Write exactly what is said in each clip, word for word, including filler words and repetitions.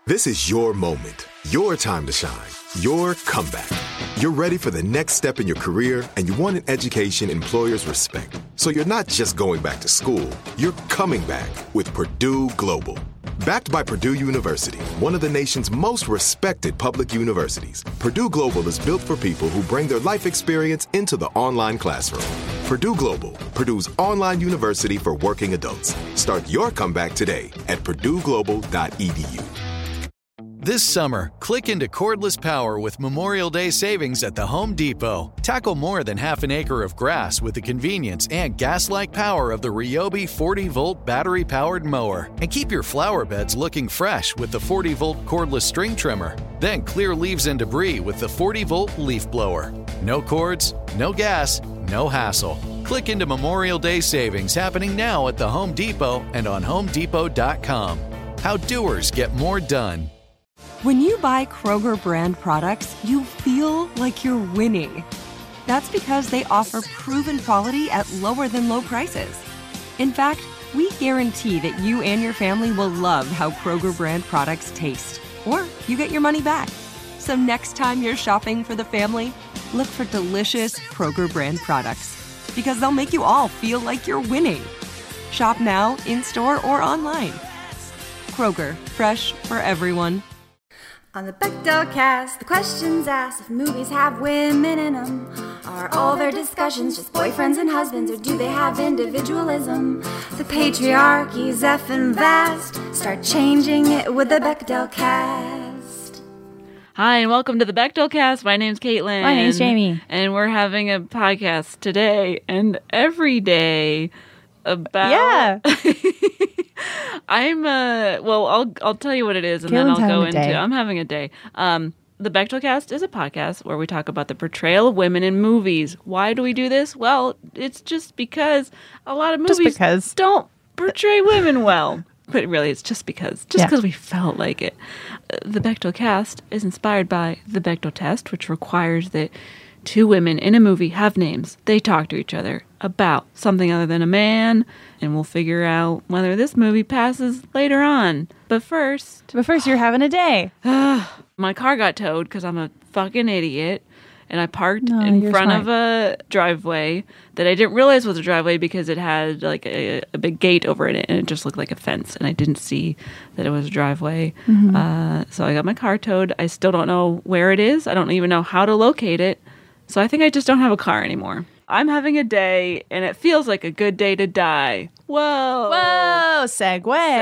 This is your moment, your time to shine, your comeback. You're ready for the next step in your career, and you want an education employers respect. So you're not just going back to school, you're coming back with Purdue Global. Backed by Purdue University, one of the nation's most respected public universities, Purdue Global is built for people who bring their life experience into the online classroom. Purdue Global, Purdue's online university for working adults. Start your comeback today at purdue global dot e d u. This summer, click into cordless power with Memorial Day savings at the Home Depot. Tackle more than half an acre of grass with the convenience and gas-like power of the Ryobi forty-volt battery-powered mower. And keep your flower beds looking fresh with the forty-volt cordless string trimmer. Then clear leaves and debris with the forty-volt leaf blower. No cords, no gas, no hassle. Click into Memorial Day savings happening now at the Home Depot and on home depot dot com. How doers get more done. When you buy Kroger brand products, you feel like you're winning. That's because they offer proven quality at lower than low prices. In fact, we guarantee that you and your family will love how Kroger brand products taste, or you get your money back. So next time you're shopping for the family, look for delicious Kroger brand products, because they'll make you all feel like you're winning. Shop now, in-store, or online. Kroger, fresh for everyone. On the Bechdel cast, the questions asked if movies have women in them. Are all their discussions just boyfriends and husbands, or do they have individualism? The patriarchy's effing vast. Start changing it with the Bechdel cast. Hi, and welcome to the Bechdel cast. My name's Caitlin. My name's Jamie. And we're having a podcast today and every day about... Yeah. I'm, uh, well, I'll I'll tell you what it is, and Caitlin's then I'll go having a into... day. I'm having a day. Um, the Bechdel cast is a podcast where we talk about the portrayal of women in movies. Why do we do this? Well, it's just because a lot of Just movies because. don't portray women well. But really, it's just because. Just Yeah. because we felt like it. Uh, The Bechdel cast is inspired by the Bechdel test, which requires that two women in a movie have names. They talk to each other about something other than a man, and we'll figure out whether this movie passes later on. But first, But first, you're having a day. my car got towed because I'm a fucking idiot. And I parked No, in you're front smart. of a driveway that I didn't realize was a driveway because it had like a, a big gate over it, and it just looked like a fence. And I didn't see that it was a driveway. Mm-hmm. Uh, so I got my car towed. I still don't know where it is. I don't even know how to locate it. So I think I just don't have a car anymore. I'm having a day, and it feels like a good day to die. Whoa. Whoa, segue.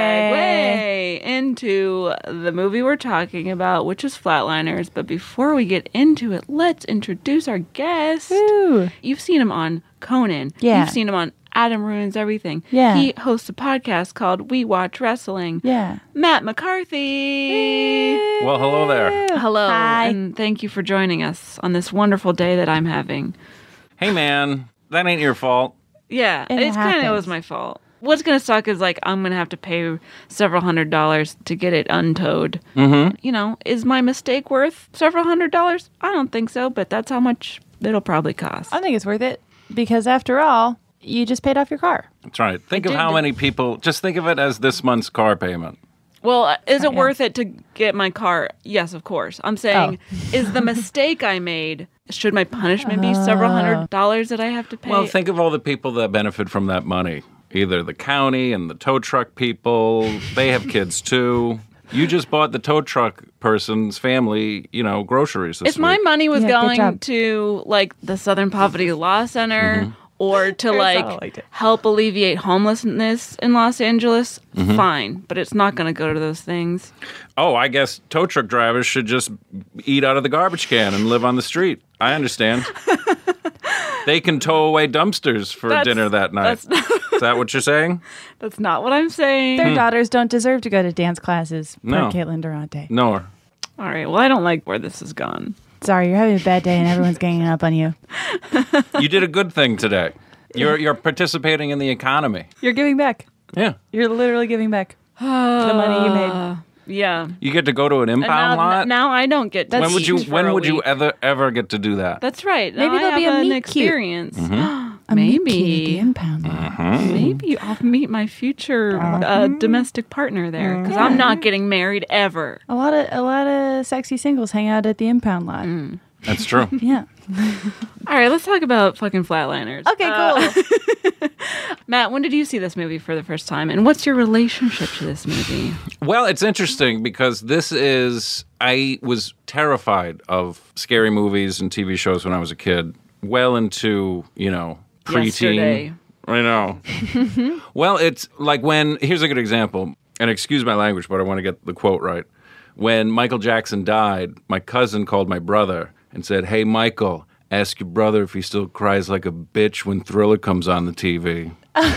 Segue into the movie we're talking about, which is Flatliners. But before we get into it, let's introduce our guest. Woo. You've seen him on Conan. Yeah. You've seen him on Adam Ruins Everything. Yeah. He hosts a podcast called We Watch Wrestling. Yeah. Matt McCarthy. Well, hello there. Hello. Hi. And thank you for joining us on this wonderful day that I'm having. Hey, man, that ain't your fault. Yeah, It it's kind of happens. was my fault. What's going to suck is, like, I'm going to have to pay several hundred dollars to get it untowed. Mm-hmm. You know, is my mistake worth several hundred dollars? I don't think so, but that's how much it'll probably cost. I think it's worth it because, after all, you just paid off your car. That's right. Think I of how did. many people, just think of it as this month's car payment. Well, uh, is it Yeah. worth it to get my car? Yes, of course. I'm saying, is the mistake I made, should my punishment be several hundred dollars that I have to pay? Well, think of all the people that benefit from that money. Either the county and the tow truck people, they have kids too. You just bought the tow truck person's family, you know, groceries this if my week. money was Yeah, good going job. to, like, the Southern Poverty Law Center Mm-hmm. or to, Here's how I like, liked it. help alleviate homelessness in Los Angeles, Mm-hmm. fine. But it's not going to go to those things. Oh, I guess tow truck drivers should just eat out of the garbage can and live on the street. I understand. They can tow away dumpsters for That's- dinner that night. that's not- Is that what you're saying? That's not what I'm saying. Their daughters don't deserve to go to dance classes. Per No. Caitlin Durante. No. All right, well, I don't like where this has gone. Sorry, you're having a bad day and everyone's ganging up on you. You did a good thing today. You're you're participating in the economy. You're giving back. Yeah. You're literally giving back the money you made. Yeah. You get to go to an And impound now, lot. now I don't get to when would you eat for when a would you week. ever ever get to do that? That's right. Maybe Now I there'll be have a an meet cute. experience. Mm-hmm. A meet maybe. cute at the impound lot. Maybe I'll meet my future uh, domestic partner there because I'm not getting married ever. A lot of a lot of sexy singles hang out at the impound lot. That's true. Yeah. All right, let's talk about fucking Flatliners. Okay, cool. Uh, Matt, when did you see this movie for the first time, and what's your relationship to this movie? Well, it's interesting because this is, I was terrified of scary movies and T V shows when I was a kid, well into, you know, Yesterday. preteen. I know. Well, it's like when, here's a good example, and excuse my language, but I want to get the quote right. When Michael Jackson died, my cousin called my brother and said, "Hey, Michael, ask your brother if he still cries like a bitch when Thriller comes on the T V."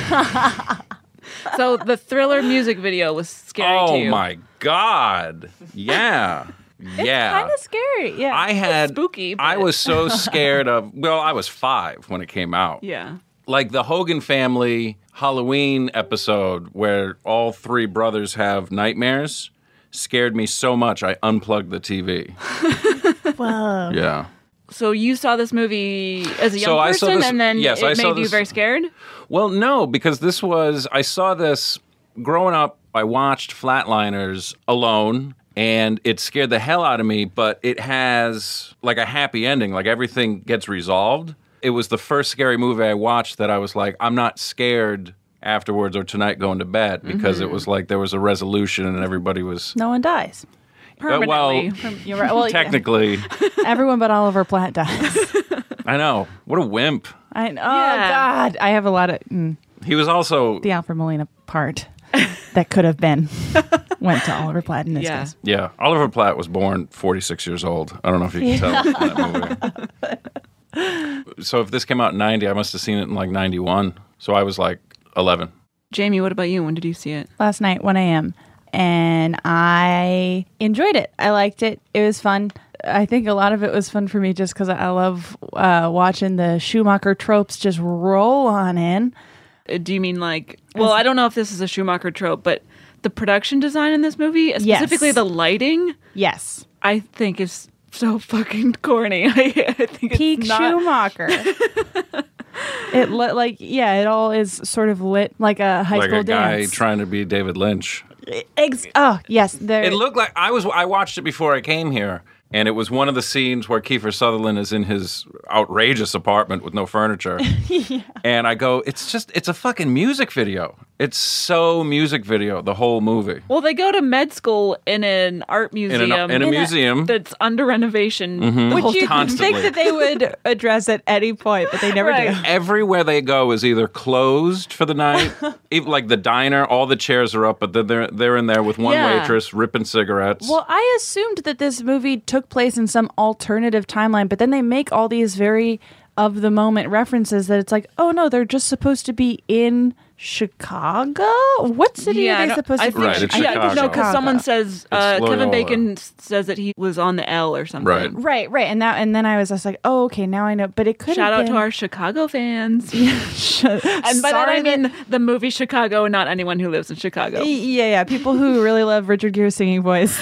So the Thriller music video was scary Oh, to you. my God. Yeah. Yeah. Kind of scary. Yeah. I had spooky, but- I was so scared of. Well, I was five when it came out. Yeah. Like the Hogan Family Halloween episode where all three brothers have nightmares scared me so much I unplugged the T V. Whoa. Yeah. So you saw this movie as a young So I saw person, this- and then yes, it I saw made you this- very scared? Well, no, because this was I saw this growing up. I watched Flatliners alone. And it scared the hell out of me, but it has like a happy ending. Like everything gets resolved. It was the first scary movie I watched that I was like, I'm not scared afterwards or tonight going to bed because it was like there was a resolution and everybody was No one dies. Uh, well, Permanently. You're right. Well, yeah. technically. Everyone but Oliver Platt dies. I know. What a wimp. I know. Yeah. Oh, God. I have a lot of... Mm, He was also, the Alfred Molina part that could have been went to Oliver Platt in this Yeah. case. yeah, Oliver Platt was born forty-six years old. I don't know if you can tell from that movie. So if this came out in ninety, I must have seen it in like ninety-one. So I was like eleven. Jamie, what about you? When did you see it? Last night, one a.m. And I enjoyed it. I liked it. It was fun. I think a lot of it was fun for me just because I love uh, watching the Schumacher tropes just roll on in. Uh, Do you mean like, well, I don't know if this is a Schumacher trope, but the production design in this movie, specifically Yes. the lighting, Yes. I think is so fucking corny. I, I think Peak it's not. Schumacher. It lit like, yeah, it all is sort of lit like a high Like school a guy dance. trying to be David Lynch. Ex- oh, yes. There. It looked like I was. I watched it before I came here, and it was one of the scenes where Kiefer Sutherland is in his outrageous apartment with no furniture. yeah. And I go, it's just, it's a fucking music video. It's so music video, the whole movie. Well, they go to med school in an art In, museum. an, in a museum. that's under renovation. Mhm. the Would whole you time. Constantly. think that they would address at any point, but they never Right. do. Everywhere they go is either closed for the night, even like the diner, all the chairs are up, but then they're they're in there with one Yeah. waitress ripping cigarettes. Well, I assumed that this movie took place in some alternative timeline, but then they make all these very of the moment references that it's like, oh no, they're just supposed to be in Chicago? What city Yeah, I are they don't- supposed I to think, be Right, it's in? yeah, Chicago. no, because someone says uh, It's Kevin Loyola. Bacon s- says that he was on the L or something. Right. Right, right. And that and then I was just like, oh, okay, now I know. But it could Shout have out been... to our Chicago fans. and And by that I mean the movie Chicago, not anyone who lives in Chicago. Yeah, yeah. People who really love Richard Gere's singing voice.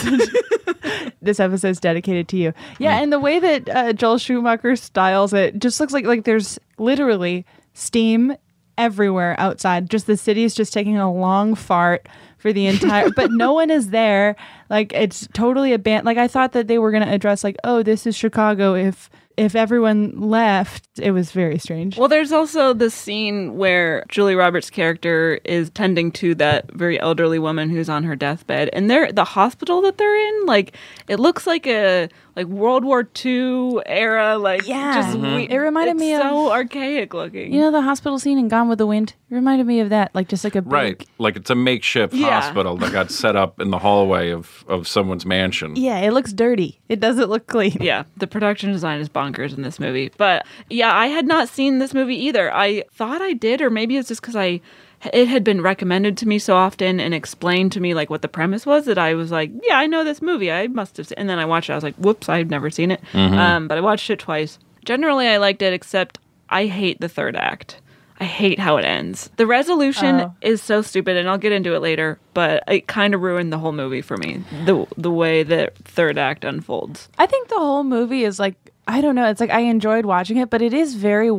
This episode's dedicated to you. Yeah, and the way that uh, Joel Schumacher styles it just looks like like there's literally steam everywhere outside. Just the city is just taking a long fart for the entire, but no one is there. Like it's totally abandoned. Like I thought that they were going to address like, oh, this is Chicago. If if everyone left, it was very strange. Well, there's also the scene where Julie Roberts' character is tending to that very elderly woman who's on her deathbed, and they're the hospital that they're in. Like, it looks like a like World War Two era. Like, Yeah. just Mhm. we- It reminded it's me of- so archaic looking. You know the hospital scene in Gone with the Wind? It reminded me of that. Like just like a big, Right, like it's a makeshift Yeah. hospital that got set up in the hallway of, of someone's mansion. Yeah, it looks dirty. It doesn't look clean. Yeah, the production design is bonkers in this movie. But yeah, I had not seen this movie either. I thought I did, or maybe it's just because I it had been recommended to me so often and explained to me like what the premise was that I was like, yeah, I know this movie. I must have seen. And then I watched it. I was like, whoops, I've never seen it. Um, but I watched it twice. Generally, I liked it, except I hate the third act. I hate how it ends. The resolution Oh. is so stupid, and I'll get into it later, but it kind of ruined the whole movie for me, the the way the third act unfolds. I think the whole movie is like I don't know. It's like I enjoyed watching it, but it is very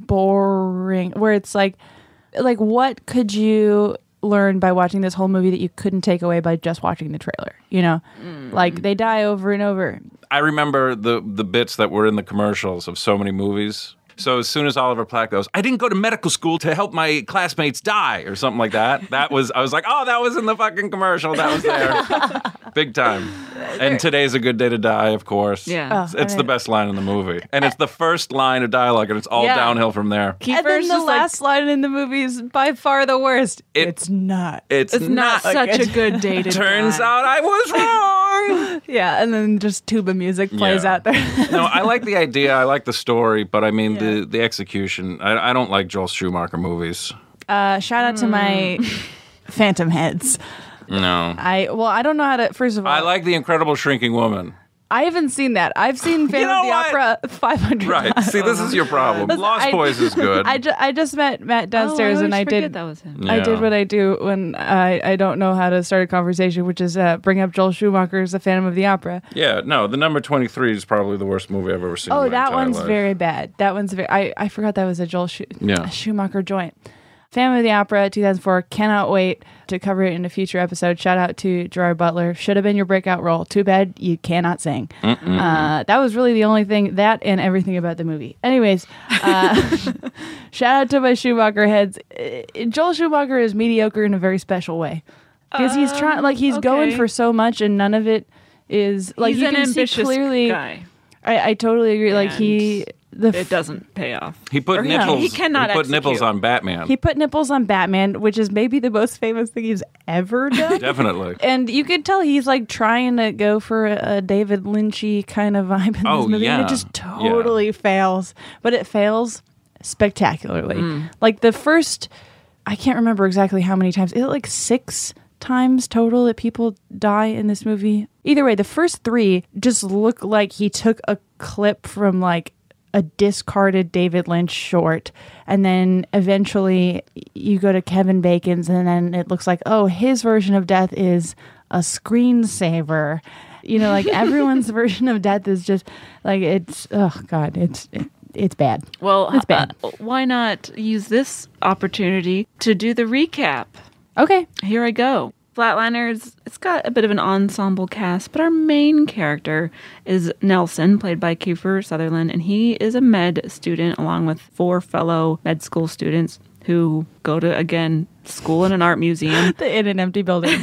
boring. Where it's like, like what could you learn by watching this whole movie that you couldn't take away by just watching the trailer? You know, mm. like they die over and over. I remember the the bits that were in the commercials of so many movies. So as soon as Oliver Platt goes, I didn't go to medical school to help my classmates die or something like that. That was, I was like, oh, that was in the fucking commercial. That was there. Big time. And today's a good day to die, of course. Yeah. It's, it's the best line in the movie. And it's the first line of dialogue, and it's all Yeah. downhill from there. And then the last line in the movie is by far the worst. It- it's not. It's, It's not not. such a good day to Turns die. out I was wrong. Yeah, and then just tuba music plays Yeah. out there. No, I like the idea. I like the story, but I mean the the execution. I, I don't like Joel Schumacher movies. Uh, shout out to my Phantom heads. No, I well, I don't know how to. First of all, I like The Incredible Shrinking Woman. I haven't seen that. I've seen Phantom know of the what? Opera five hundred Right. times. See, this is your problem. Listen, Lost I- Boys is good. I, ju- I just met Matt downstairs oh, I and I always forget did that was him. I Yeah. did what I do when I, I don't know how to start a conversation, which is uh, bring up Joel Schumacher's The Phantom of the Opera. Yeah, no, the number twenty-three is probably the worst movie I've ever seen. Oh, in my that entire one's life. very bad. That one's very. I, I forgot that was a Joel Schu- Yeah. a Schumacher joint. Phantom of the Opera, two thousand four. Cannot wait to cover it in a future episode. Shout out to Gerard Butler. Should have been your breakout role. Too bad you cannot sing. Uh, that was really the only thing. That and everything about the movie. Anyways, uh, shout out to my Schumacher heads. Uh, Joel Schumacher is mediocre in a very special way because he's trying. Like he's going okay. for so much, and none of it is like He's you an can see ambitious clearly. guy. I, I totally agree. Like he. The It f- doesn't pay off. He put Or no. nipples. He cannot He put execute. nipples on Batman. He put nipples on Batman, which is maybe the most famous thing he's ever done. Definitely. And you could tell he's like trying to go for a, a David Lynchy kind of vibe in Oh, this movie, and yeah. it just totally fails. But it fails spectacularly. Mm. Like the first, I can't remember exactly how many times. Is it like six times total that people die in this movie? Either way, the first three just look like he took a clip from like a discarded David Lynch short, and then eventually you go to Kevin Bacon's, and then it looks like, oh, his version of death is a screensaver. You know, like everyone's version of death is just like it's oh god, it's it, it's bad. Well, It's bad. uh, why not use this opportunity to do the recap? Okay, Here I go. Flatliners, it's got a bit of an ensemble cast, but our main character is Nelson, played by Kiefer Sutherland, and he is a med student along with four fellow med school students who go to, again, school in an art museum. the in an empty building.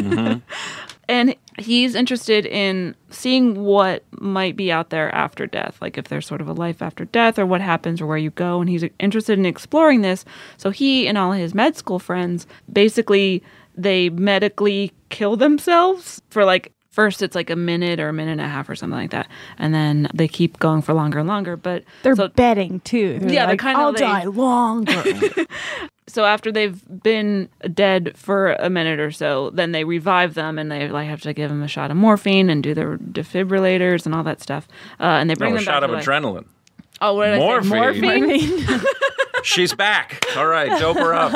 And he's interested in seeing what might be out there after death, like if there's sort of a life after death or what happens or where you go. And he's interested in exploring this. So he and all his med school friends, basically, they medically kill themselves for like, first it's like a minute or a minute and a half or something like that. And then they keep going for longer and longer. But They're so, betting too. They're Yeah, they're like, kinda I'll they- die longer. so after they've been dead for a minute or so, then they revive them and they like have to give them a shot of morphine and do their defibrillators and all that stuff. Uh, and they bring No, a them shot back of to life. adrenaline. Oh, what did Morphine. I say? Morphine. She's back. All right, dope her up.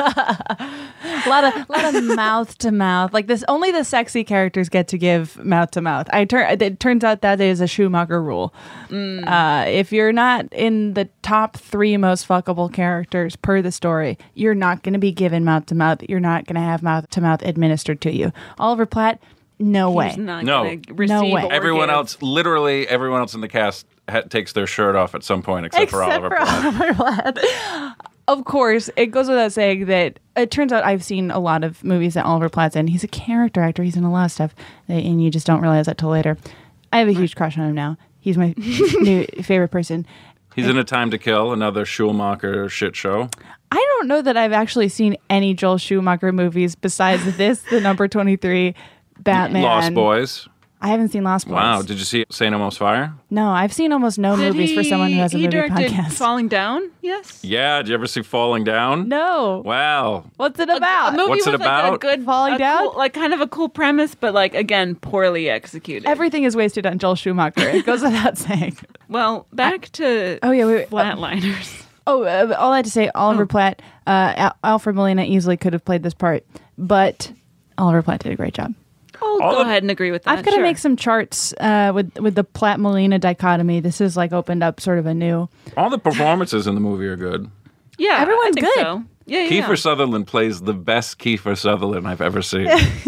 A lot of, lot of mouth to mouth. Like this, only the sexy characters get to give mouth to mouth. I turn. It turns out that is a Schumacher rule. Mm. Uh, if you're not in the top three most fuckable characters per the story, you're not going to be given mouth to mouth. You're not going to have mouth to mouth administered to you. Oliver Platt, no way. He's not No. gonna receive No way. or Everyone give. else, literally everyone else in the cast ha- takes their shirt off at some point, except, for Oliver Platt. Oliver Platt. Of course, it goes without saying that it turns out I've seen a lot of movies that Oliver Platt's in. He's a character actor. He's in a lot of stuff, and you just don't realize that till later. I have a huge crush on him now. He's my new favorite person. He's in A Time to Kill, another Schumacher shit show. I don't know that I've actually seen any Joel Schumacher movies besides this, the number twenty-three, Batman. Lost Boys. I haven't seen Lost Boys. Wow, did you see Saint Elmo's Fire? No, I've seen almost no Did movies for he- someone who has a he movie directed podcast. Falling Down? Yes. Yeah, did you ever see Falling Down? No. Wow. What's it about? A movie What's it with like a about? good Falling a Down? cool- like kind of a cool premise, but like again poorly executed. Everything is wasted on Joel Schumacher. It goes without saying. well, back to Oh, yeah, wait, wait. Flatliners. Oh, uh, all I had to say, Oliver Platt, uh, Al- Alfred Molina easily could have played this part, but Oliver Platt did a great job. I'll All go the- ahead and agree with that. I've got to sure. make some charts uh, with with the Platt Molina dichotomy. This has like opened up sort of a new. All the performances in the movie are good. Yeah, Everyone's I think good. So. Yeah, yeah. Kiefer Sutherland plays the best Kiefer Sutherland I've ever seen.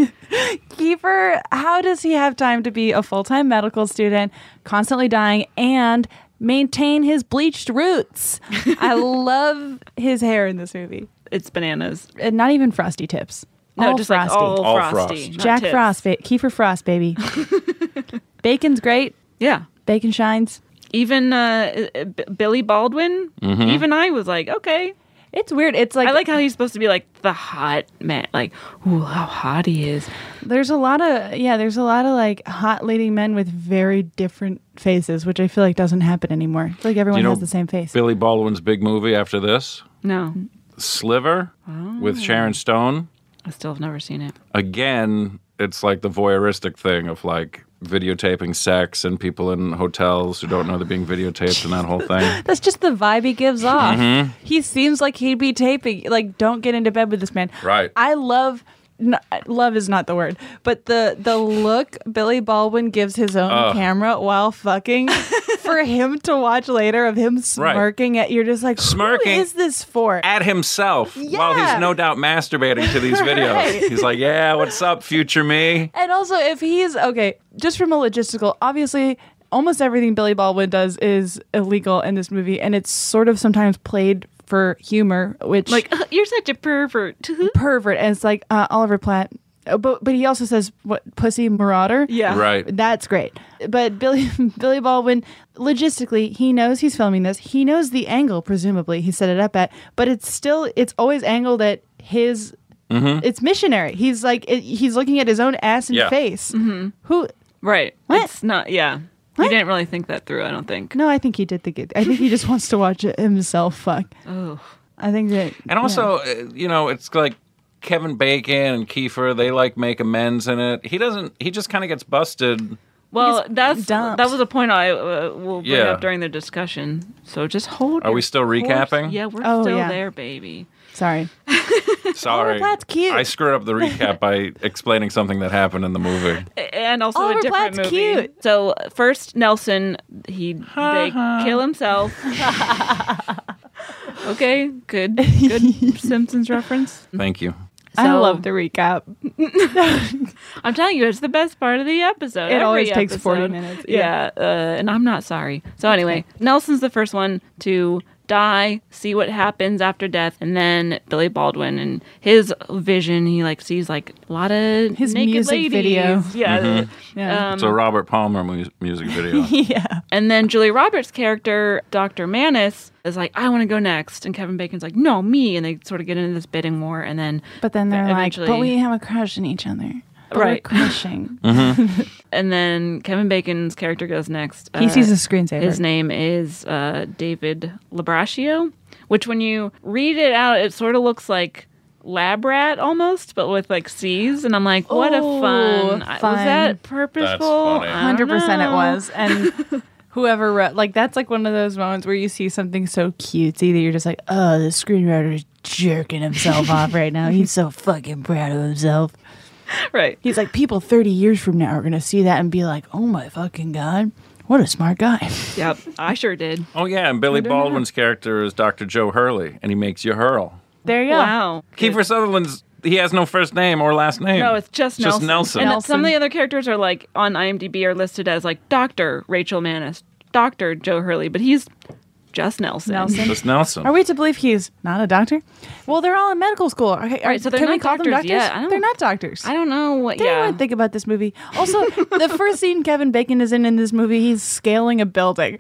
Kiefer, how does he have time to be a full time medical student, constantly dying, and maintain his bleached roots? I love his hair in this movie. It's bananas. And not even frosty tips. No, all just frosty. like all, All frosty. frost. not Jack tips. Frost, ba- Kiefer Frost, baby. Bacon's great. Yeah. Bacon shines. Even uh, uh, B- Billy Baldwin. Even I was like, okay. It's weird. It's like I like how he's supposed to be like the hot man. Like, ooh, how hot he is. there's a lot of yeah, there's a lot of like hot leading men with very different faces, which I feel like doesn't happen anymore. I feel like everyone you know has the same face. Billy Baldwin's big movie after this? No, Sliver with Sharon Stone. I still have never seen it. Again, it's like the voyeuristic thing of like videotaping sex and people in hotels who don't know they're being videotaped and that whole thing. That's just the vibe he gives off. Mm-hmm. He seems like he'd be taping. Like, don't get into bed with this man. Right. I love. n love is not the word, but the the look Billy Baldwin gives his own Ugh. camera while fucking for him to watch later of him smirking at you're just like Smirking who is this for? At himself while Yeah. he's no doubt masturbating to these videos. Right. He's like, yeah, what's up, future me? And also, if he's okay, just from a logistical, obviously, almost everything Billy Baldwin does is illegal in this movie, and it's sort of sometimes played for humor, which Like, "Uh, you're such a pervert. pervert. And it's like uh, Oliver Platt, Uh, but but he also says what pussy marauder. Yeah. Right. That's great. But Billy Billy Baldwin, logistically, he knows he's filming this. He knows the angle, presumably he set it up at. But it's still it's always angled at his. Mm-hmm. It's missionary. He's like it, he's looking at his own ass and Yeah. face. Who? Right. What? It's not, yeah. What? He didn't really think that through, I don't think. No, I think he did think it. I think he just wants to watch it himself. Fuck. Oh. I think that. And also, uh, you know, it's like Kevin Bacon and Kiefer, they like make amends in it. He doesn't, he just kind of gets busted. Well, gets that's dumped. that was a point I uh, will bring Yeah. up during the discussion. So just hold. Are your we still horse. recapping? Yeah, we're Oh, still yeah. there, baby. Sorry. Sorry. Platt's cute. I screwed up the recap by explaining something that happened in the movie. And also Oliver a different Platt's movie. cute. So first, Nelson, he they kill himself. Okay, good, good Simpsons reference. Thank you. I So- love the recap. I'm telling you, it's the best part of the episode. It Every always takes episode. forty minutes. Yeah, uh, and I'm not sorry. So anyway, Nelson's the first one to die, see what happens after death, and then Billy Baldwin and his vision. He like sees like a lot of His naked music ladies. video. Yeah. Yeah. Um, It's a Robert Palmer mu- music video. yeah. And then Julia Roberts' character, Doctor Manis, is like, I want to go next. And Kevin Bacon's like, no, me. And they sort of get into this bidding war. And then, But then they're like, Eventually- but we have a crush on each other. But Right. We're crushing. and then Kevin Bacon's character goes next. He Uh, sees a screensaver. His name is uh, David Labraccio, which when you read it out, it sort of looks like Lab Rat almost, but with like C's. And I'm like, what Oh, a fun. I- Was fun. that purposeful? funny. I don't Hundred percent, it know. was, and whoever wrote, like that's like one of those moments where you see something so cutesy that you're just like, oh, the screenwriter is jerking himself off right now. He's so fucking proud of himself. Right. He's like, people thirty years from now are gonna see that and be like, oh my fucking god, what a smart guy. Yep. I sure did. Oh, yeah. And Billy Baldwin's character is Doctor Joe Hurley, and he makes you hurl. There you go. Wow. Kiefer Sutherland's, he has no first name or last name. No, it's just Nelson. Just Nelson. And Nelson. some of the other characters are like on IMDb are listed as like Doctor Rachel Manis, Doctor Joe Hurley, but he's just Nelson. Nelson. Just Nelson. Are we to believe he's not a doctor? Well, they're all in medical school. Okay, Right, so they're can we not call them doctors doctors? yet. I don't- They're not doctors. I don't know what. Did Yeah. anyone think about this movie? Also, the first scene Kevin Bacon is in in this movie, he's scaling a building,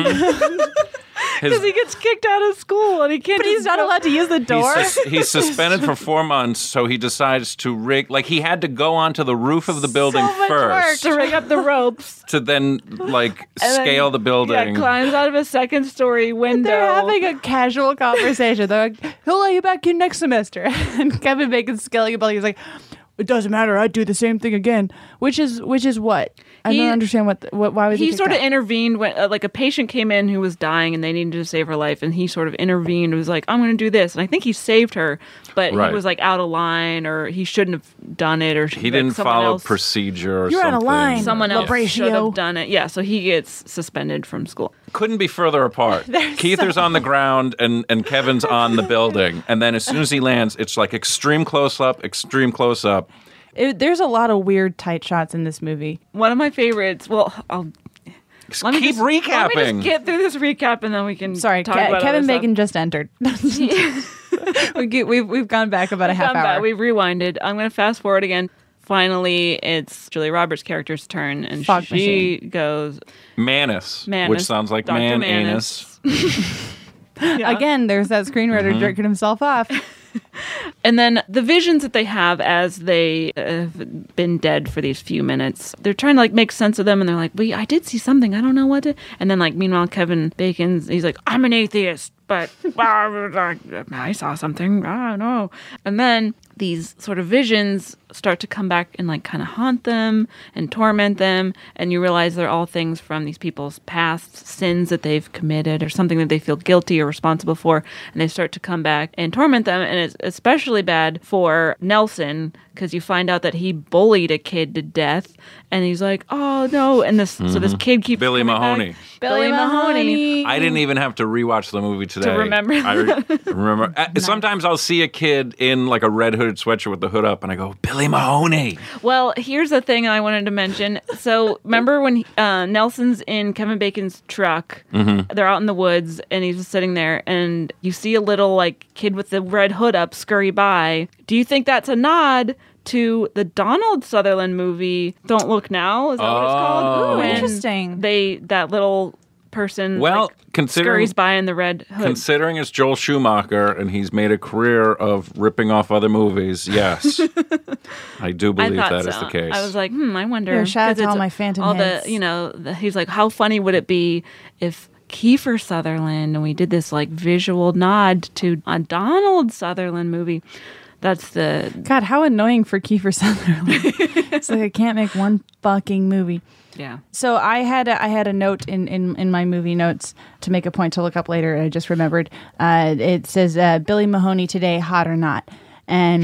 His, Because he gets kicked out of school and he can't. but he's just not go- allowed to use the door. he's, sus- he's suspended for four months, so he decides to rig. Like, he had to go onto the roof of the building much first to ring up the ropes. to then, like, and then, scale the building. Yeah, climbs out of a second story window. They're having a casual conversation. They're like, he'll let you back in next semester. And Kevin Bacon's scaling a building. He's like, it doesn't matter. I'd do the same thing again. Which is which is what? I He- don't understand what, the, what why was he He kicked sort of out? intervened when, uh, like, a patient came in who was dying and they needed to save her life, and he sort of intervened and was like, I'm going to do this. And I think he saved her, but Right. he was, like, out of line, or he shouldn't have done it, or He like, didn't someone follow else, procedure or You're out something. of line. Someone else Labratio. should have done it. Yeah, so he gets suspended from school. Couldn't be further apart. Keither's on the ground and, and Kevin's on the building. And then as soon as he lands, it's like extreme close-up, extreme close-up. It, there's a lot of weird tight shots in this movie. One of my favorites, well, I'll... Let me Keep just, recapping. Let me just get through this recap, and then we can Sorry, talk Ke- about Kevin other stuff. Bacon just entered. we get, we've we've gone back about a half Come hour. back. We've rewinded. I'm going to fast forward again. Finally, it's Julia Roberts' character's turn, and Fog she goes, Manus, Manus, which sounds like Doctor man Manus. anus. Again, there's that screenwriter Mm-hmm. jerking himself off. And then the visions that they have as they have been dead for these few minutes, they're trying to like make sense of them, and they're like, "Wait, I did see something. I don't know what." To... And then like, meanwhile, Kevin Bacon's he's like, "I'm an atheist, but I saw something. I don't know." And then these sort of visions start to come back and like kind of haunt them and torment them, and you realize they're all things from these people's past sins that they've committed or something that they feel guilty or responsible for, and they start to come back and torment them. And it's especially bad for Nelson because you find out that he bullied a kid to death, and he's like, "Oh no!" And this so this kid keeps Billy coming back. Mahoney. Billy Mahoney. I didn't even have to rewatch the movie today. remember. I re- remember. Uh, Sometimes I'll see a kid in like a red hooded sweatshirt with the hood up, and I go, Billy Mahoney. Well, here's the thing I wanted to mention. So remember when uh, Nelson's in Kevin Bacon's truck? Mm-hmm. They're out in the woods, and he's just sitting there, and you see a little like kid with the red hood up scurry by. Do you think that's a nod to the Donald Sutherland movie "Don't Look Now"? Is that what it's called? Oh. Ooh, When interesting. They that little person Well, like, considering- scurries by in the red hood. Considering it's Joel Schumacher and he's made a career of ripping off other movies, yes, I do I believe thought that so. is the case. I was like, hmm, I wonder. Yeah, shout out 'cause to all it's my Phantom all heads. the, you know, the, he's like, how funny would it be if Kiefer Sutherland and we did this like visual nod to a Donald Sutherland movie? That's the God, how annoying for Kiefer Sutherland. It's like I can't make one fucking movie. yeah. So I had a, I had a note in, in, in my movie notes to make a point to look up later. I just remembered. Uh, it says uh, Billy Mahoney today, hot or not, and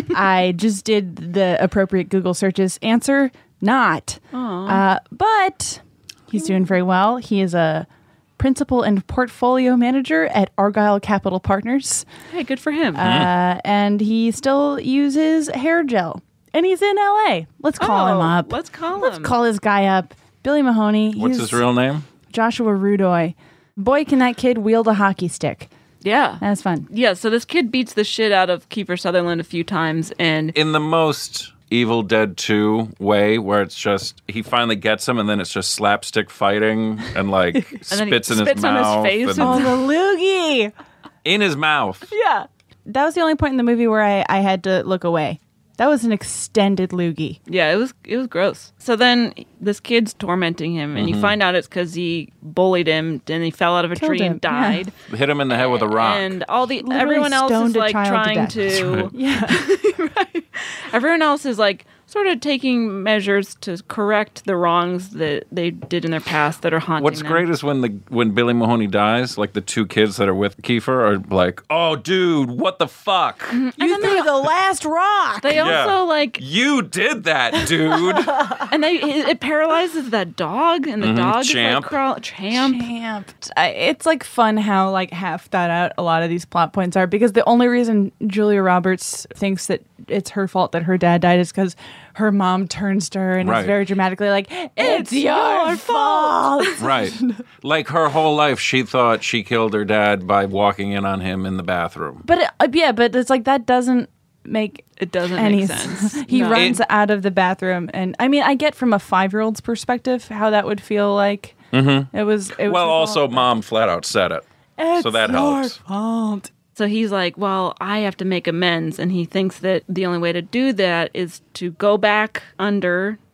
I just did the appropriate Google searches. Answer: not. Uh, but he's doing very well. He is a principal and portfolio manager at Argyle Capital Partners, Hey, good for him. uh, and he still uses hair gel. And he's in L A. Let's call him Oh, up. let's call Let's him. call this guy up. Billy Mahoney. What's he's his real name? Joshua Rudoy. Boy, can that kid wield a hockey stick. yeah. That's fun. Yeah, so this kid beats the shit out of Kiefer Sutherland a few times, and In the most Evil Dead two way, where it's just he finally gets him, and then it's just slapstick fighting and like then he spits in his spits on his mouth, face and- Oh, the loogie. in his mouth. yeah. That was the only point in the movie where I, I had to look away. That was an extended loogie. Yeah, it was it was gross. So then this kid's tormenting him, and you find out it's because he bullied him, and he fell out of a Killed tree him, and died. Hit him in the head with a rock. And all the Literally everyone else stoned is a like child to trying death. to, Yeah. right. Everyone else is like sort of taking measures to correct the wrongs that they did in their past that are haunting What's them. great is when the when Billy Mahoney dies, like the two kids that are with Kiefer are like, "Oh, dude, what the fuck? Mm-hmm. You threw the last rock. They also Yeah. like, You did that, dude." and they it, it paralyzes that dog, and the dog is Champ. like crawl, champ. Champed. I, it's like fun how like half thought out a lot of these plot points are, because the only reason Julia Roberts thinks that it's her fault that her dad died is because her mom turns to her and Right. is very dramatically like, "It's your fault." Right. Like her whole life, she thought she killed her dad by walking in on him in the bathroom. But uh, yeah, but it's like that doesn't make It doesn't any make sense. He No. runs It- out of the bathroom, and I mean, I get from a five-year-old's perspective how that would feel like. Mm-hmm. It was. It was Well, her also, fault. mom flat out said it. It's so that your helps. fault. So he's like, well, I have to make amends. And he thinks that the only way to do that is to go back under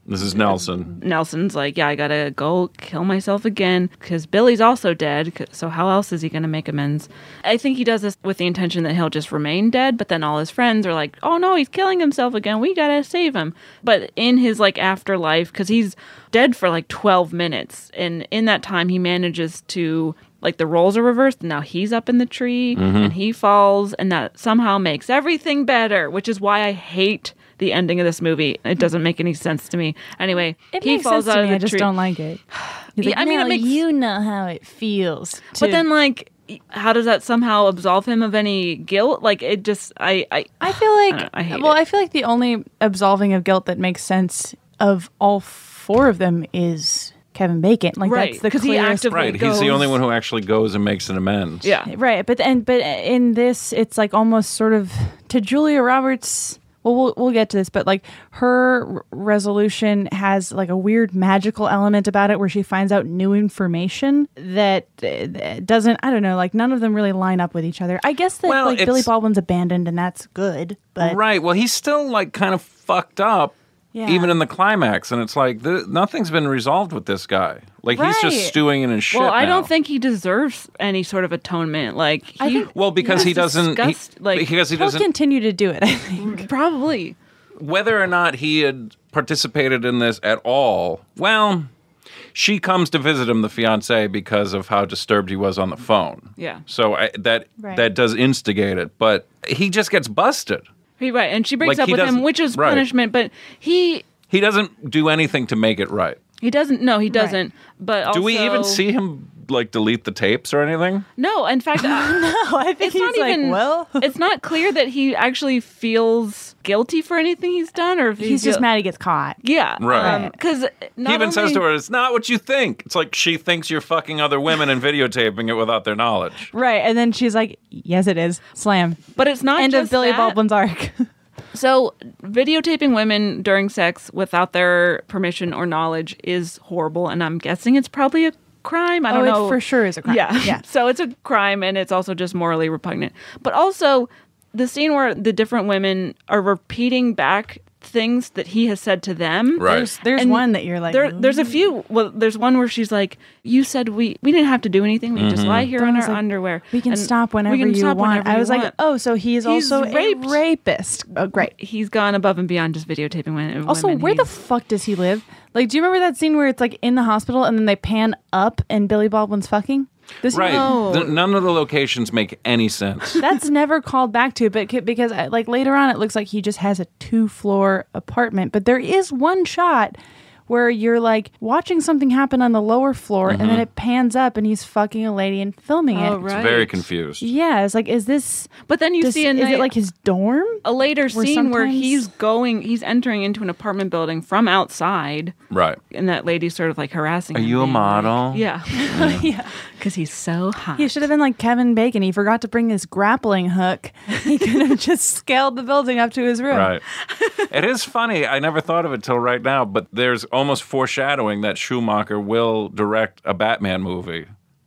This is Nelson. Nelson's like, yeah, I gotta go kill myself again because Billy's also dead. 'cause- So how else is he gonna make amends? I think he does this with the intention that he'll just remain dead. But then all his friends are like, oh no, he's killing himself again. We gotta save him. But in his like afterlife, because he's dead for like twelve minutes, and in that time he manages to like the roles are reversed. And now he's up in the tree and he falls, and that somehow makes everything better. Which is why I hate the ending of this movie. It doesn't make any sense to me. Anyway, It he makes falls sense to out of me. the I just tree. don't like it. He's Yeah, like, I mean, it "No, makes- you know how it feels. But to-" then, like, how does that somehow absolve him of any guilt? Like, it just, I, I, I feel I like, don't know, I hate well, it. I feel like the only absolving of guilt that makes sense of all four of them is Kevin Bacon. Like Right, that's the 'cause he clearest. actively- Right. He's the goes- only one who actually goes and makes an amends. yeah. Right, but and but in this, it's like almost sort of to Julia Roberts. Well, we'll we'll get to this, but like her r- resolution has like a weird magical element about it, where she finds out new information that uh, doesn't. I don't know, like none of them really line up with each other. I guess that Well, like Billy it's- Baldwin's abandoned, and that's good. But Right. Well, he's still like kind of fucked up, Yeah. even in the climax, and it's like th- nothing's been resolved with this guy. Like he's just Right. stewing in his shit. Well, I now. don't think he deserves any sort of atonement. Like, he, I think- Well, because he He's doesn't. He, disgust- like, because he he'll doesn't. continue to do it. I think. probably. Whether or not he had participated in this at all, well, she comes to visit him, the fiance, because of how disturbed he was on the phone. Yeah. So I, that Right. that does instigate it, but he just gets busted. He, right, and she breaks Like, up he with him, doesn't- which is right. punishment. But he, He doesn't do anything to make it right. he doesn't. No, he doesn't. But also, Do we even see him like delete the tapes or anything? No, in fact, I, No, I think it's he's not like, even. well, it's not clear that he actually feels guilty for anything he's done, or if he he's just feel- mad he gets caught. Yeah, Right. Because He even says to her, "It's not what you think." It's like she thinks you're fucking other women and videotaping it without their knowledge. Right, and then she's like, "Yes, it is." Slam. but it's not End just of Billy that. Baldwin's arc. So, videotaping women during sex without their permission or knowledge is horrible, and I'm guessing it's probably a crime. I don't Oh, it know. for sure is a crime. Yeah. Yeah. So it's a crime, and it's also just morally repugnant. But also, the scene where the different women are repeating back things that he has said to them. Right. There's there's And one that you're like, There, there's a few. Well, there's one where she's like, "You said we we didn't have to do anything. We can just lie here I in was our like, underwear. we can And stop whenever we can you stop want." whenever I you was like, want." oh, so he's, He's also raped. a rapist. Oh, great. He's gone above and beyond just videotaping women. Also, women. where the He's- fuck does he live? Like, do you remember that scene where it's like in the hospital and then they pan up and Billy Baldwin's fucking? Does he- Right. No. Th- none of the locations make any sense. That's never called back to, but c- because uh, like later on, it looks like he just has a two floor apartment. But there is one shot where you're like watching something happen on the lower floor, and then it pans up, and he's fucking a lady and filming it. Oh, right. Very confused. Yeah, it's like, is this? But then you does- see a is night- it like his dorm? a later Where scene where sometimes- he's going, he's entering into an apartment building from outside, Right. and that lady's sort of like harassing Are him. you a being like- model? yeah. yeah. Because he's so hot. He should have been like Kevin Bacon. He forgot to bring his grappling hook. He could have just scaled the building up to his room. Right. It is funny. I never thought of it till right now, but there's almost foreshadowing that Schumacher will direct a Batman movie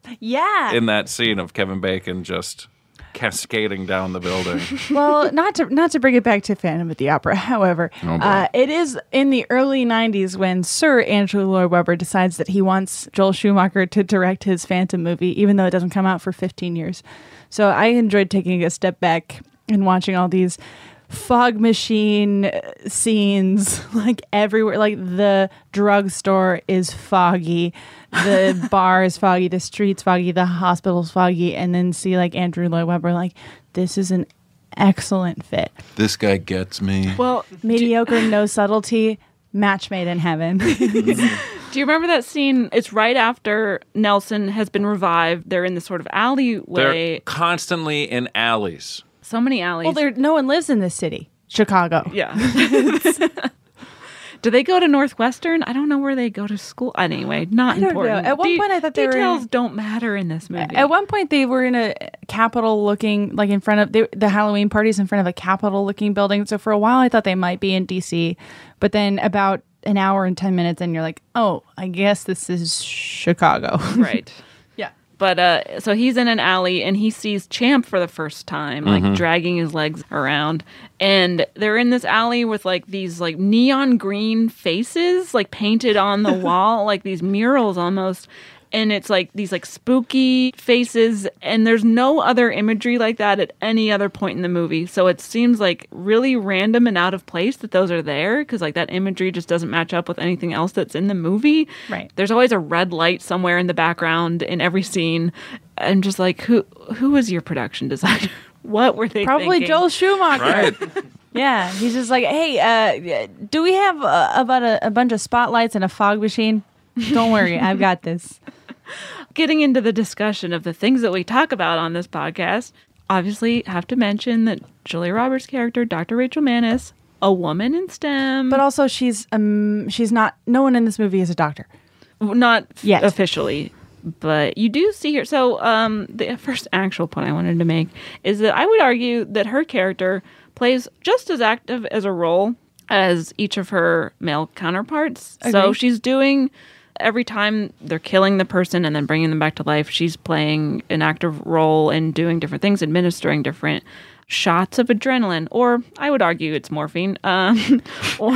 Yeah. in that scene of Kevin Bacon just cascading down the building. Well, not to not to bring it back to Phantom of the Opera. However, Oh, boy. uh, it is in the early nineties when Sir Andrew Lloyd Webber decides that he wants Joel Schumacher to direct his Phantom movie, even though it doesn't come out for fifteen years. So I enjoyed taking a step back and watching all these fog machine uh, scenes like everywhere. Like the drugstore is foggy, the bar is foggy, the street's foggy, the hospital's foggy, and then see like Andrew Lloyd Webber like, this is an excellent fit. This guy gets me. Well, Mediocre, no subtlety, match made in heaven. do you remember that scene? It's right after Nelson has been revived. They're in this sort of They're alleyway. constantly in alleys. So many alleys. Well, there no one lives in this city, Chicago. yeah. Do they go to Northwestern? I don't know where they go to school. Anyway, not I don't know. important. At one point I thought they were in- details don't matter in this movie. At one point, they were in a Capitol looking, like in front of they, the Halloween parties in front of a Capitol looking building. So for a while, I thought they might be in D C, but then about an hour and ten minutes, and you're like, oh, I guess this is Chicago. right. Yeah. But uh, so he's in an alley and he sees Champ for the first time, like Mm-hmm. dragging his legs around. And they're in this alley with like these like neon green faces, like painted on the wall, like these murals almost. And it's like these like spooky faces, and there's no other imagery like that at any other point in the movie. So it seems like really random and out of place that those are there, because like that imagery just doesn't match up with anything else that's in the movie. Right. There's always a red light somewhere in the background in every scene. I'm just like, who who was your production designer? What were they Probably thinking? Joel Schumacher. Right. Yeah, he's just like, hey, uh, do we have uh, about a, a bunch of spotlights and a fog machine? Don't worry, I've got this. Getting into the discussion of the things that we talk about on this podcast, obviously have to mention that Julia Roberts' character, Doctor Rachel Manis, a woman in STEM. But also, she's um, she's not. No one in this movie is a doctor. Not f- Yet. officially, but you do see her. So um, the first actual point I wanted to make is that I would argue that her character plays just as active as a role as each of her male counterparts. So Agree. she's doing, every time they're killing the person and then bringing them back to life, she's playing an active role and doing different things, administering different shots of adrenaline, or I would argue it's morphine, um, or,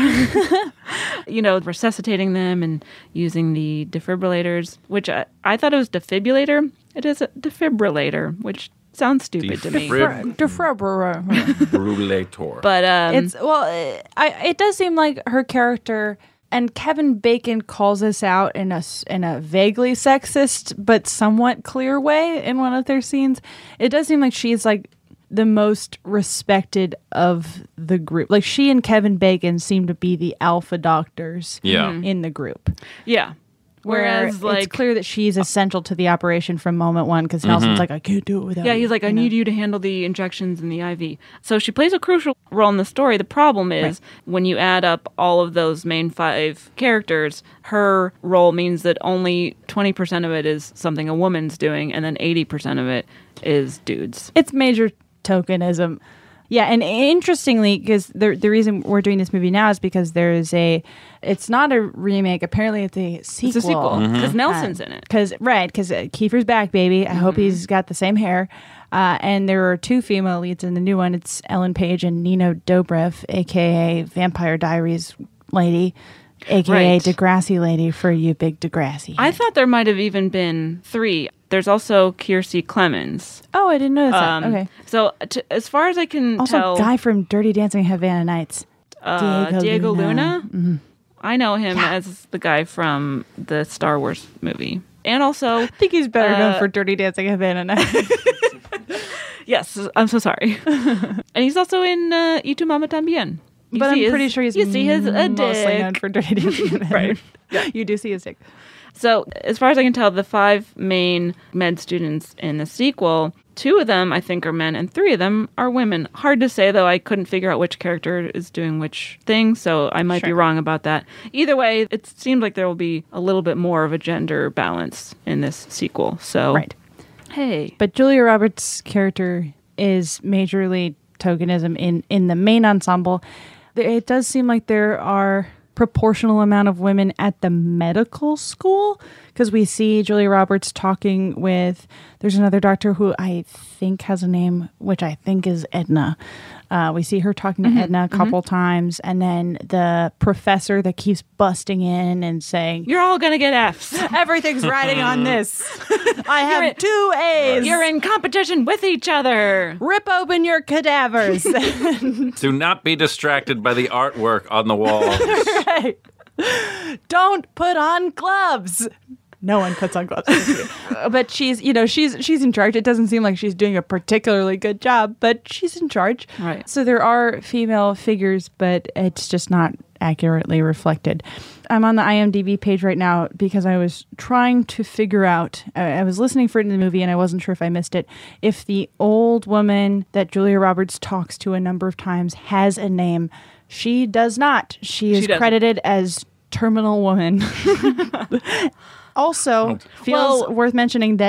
you know, resuscitating them and using the defibrillators, which I, I thought it was defibrillator. It is a defibrillator, which sounds stupid to me. Defib- Defibrillar. Brulator. But um, It's well, uh, I, it does seem like her character, and Kevin Bacon calls this out in a s- in a vaguely sexist but somewhat clear way in one of their scenes. It does seem like she's like the most respected of the group. Like she and Kevin Bacon seem to be the alpha doctors Yeah. in the group. yeah. Whereas, Where like, it's clear that she's essential to the operation from moment one because Nelson's like, I can't do it without yeah, you," he's like, I you know? need you to handle the injections and the I V. So she plays a crucial role in the story. The problem is when you add up all of those main five characters, her role means that only twenty percent of it is something a woman's doing, and then eighty percent of it is dudes. It's major tokenism. Yeah, and interestingly, because the the reason we're doing this movie now is because there is a, it's not a remake. Apparently, it's a sequel. It's a sequel because Nelson's in it. Because right, because uh, Kiefer's back, baby. I hope he's got the same hair. Uh, and there are two female leads in the new one. It's Ellen Page and Nina Dobrev, aka Vampire Diaries lady, aka Right. Degrassi lady for you big Degrassi. I thought there might have even been three. There's also Kiersey Clemens. oh, I didn't notice Um, that. Okay. So t- as far as I can Also, tell, guy from Dirty Dancing Havana Nights. uh, Diego Diego, Luna. Luna. I know him as the guy from the Star Wars movie. And also, I think he's better known Uh, for Dirty Dancing Havana Nights. yes, I'm so sorry. And he's also in uh, Y Tu Mama Tambien. You But see I'm his- pretty sure he's you see his a mostly dick. known for Dirty Dancing Havana. Right. Yeah, you do see his dick. So, as far as I can tell, the five main med students in the sequel, two of them I think are men, and three of them are women. Hard to say, though. I couldn't figure out which character is doing which thing, so I might be Sure. wrong about that. Either way, it seems like there will be a little bit more of a gender balance in this sequel. So, Right. hey, But Julia Roberts' character is majorly tokenism in, in the main ensemble. There- It does seem like there are proportional amount of women at the medical school because we see Julia Roberts talking with, there's another doctor who I think has a name, which I think is Edna. Uh, we see her talking to Edna a couple times, and then the professor that keeps busting in and saying, you're all gonna get Fs. everything's riding on this. I have You're- two A's. You're in competition with each other. Rip open your cadavers. Do not be distracted by the artwork on the wall. Right. Don't put on gloves. No one puts on gloves. Uh, but she's, you know, she's she's in charge. It doesn't seem like she's doing a particularly good job, but she's in charge. Right. So there are female figures, but it's just not accurately reflected. I'm on the IMDb page right now because I was trying to figure out, I, I was listening for it in the movie and I wasn't sure if I missed it, if the old woman that Julia Roberts talks to a number of times has a name. She does not. She is She doesn't. credited as Terminal Woman. Also, feels Well- worth mentioning that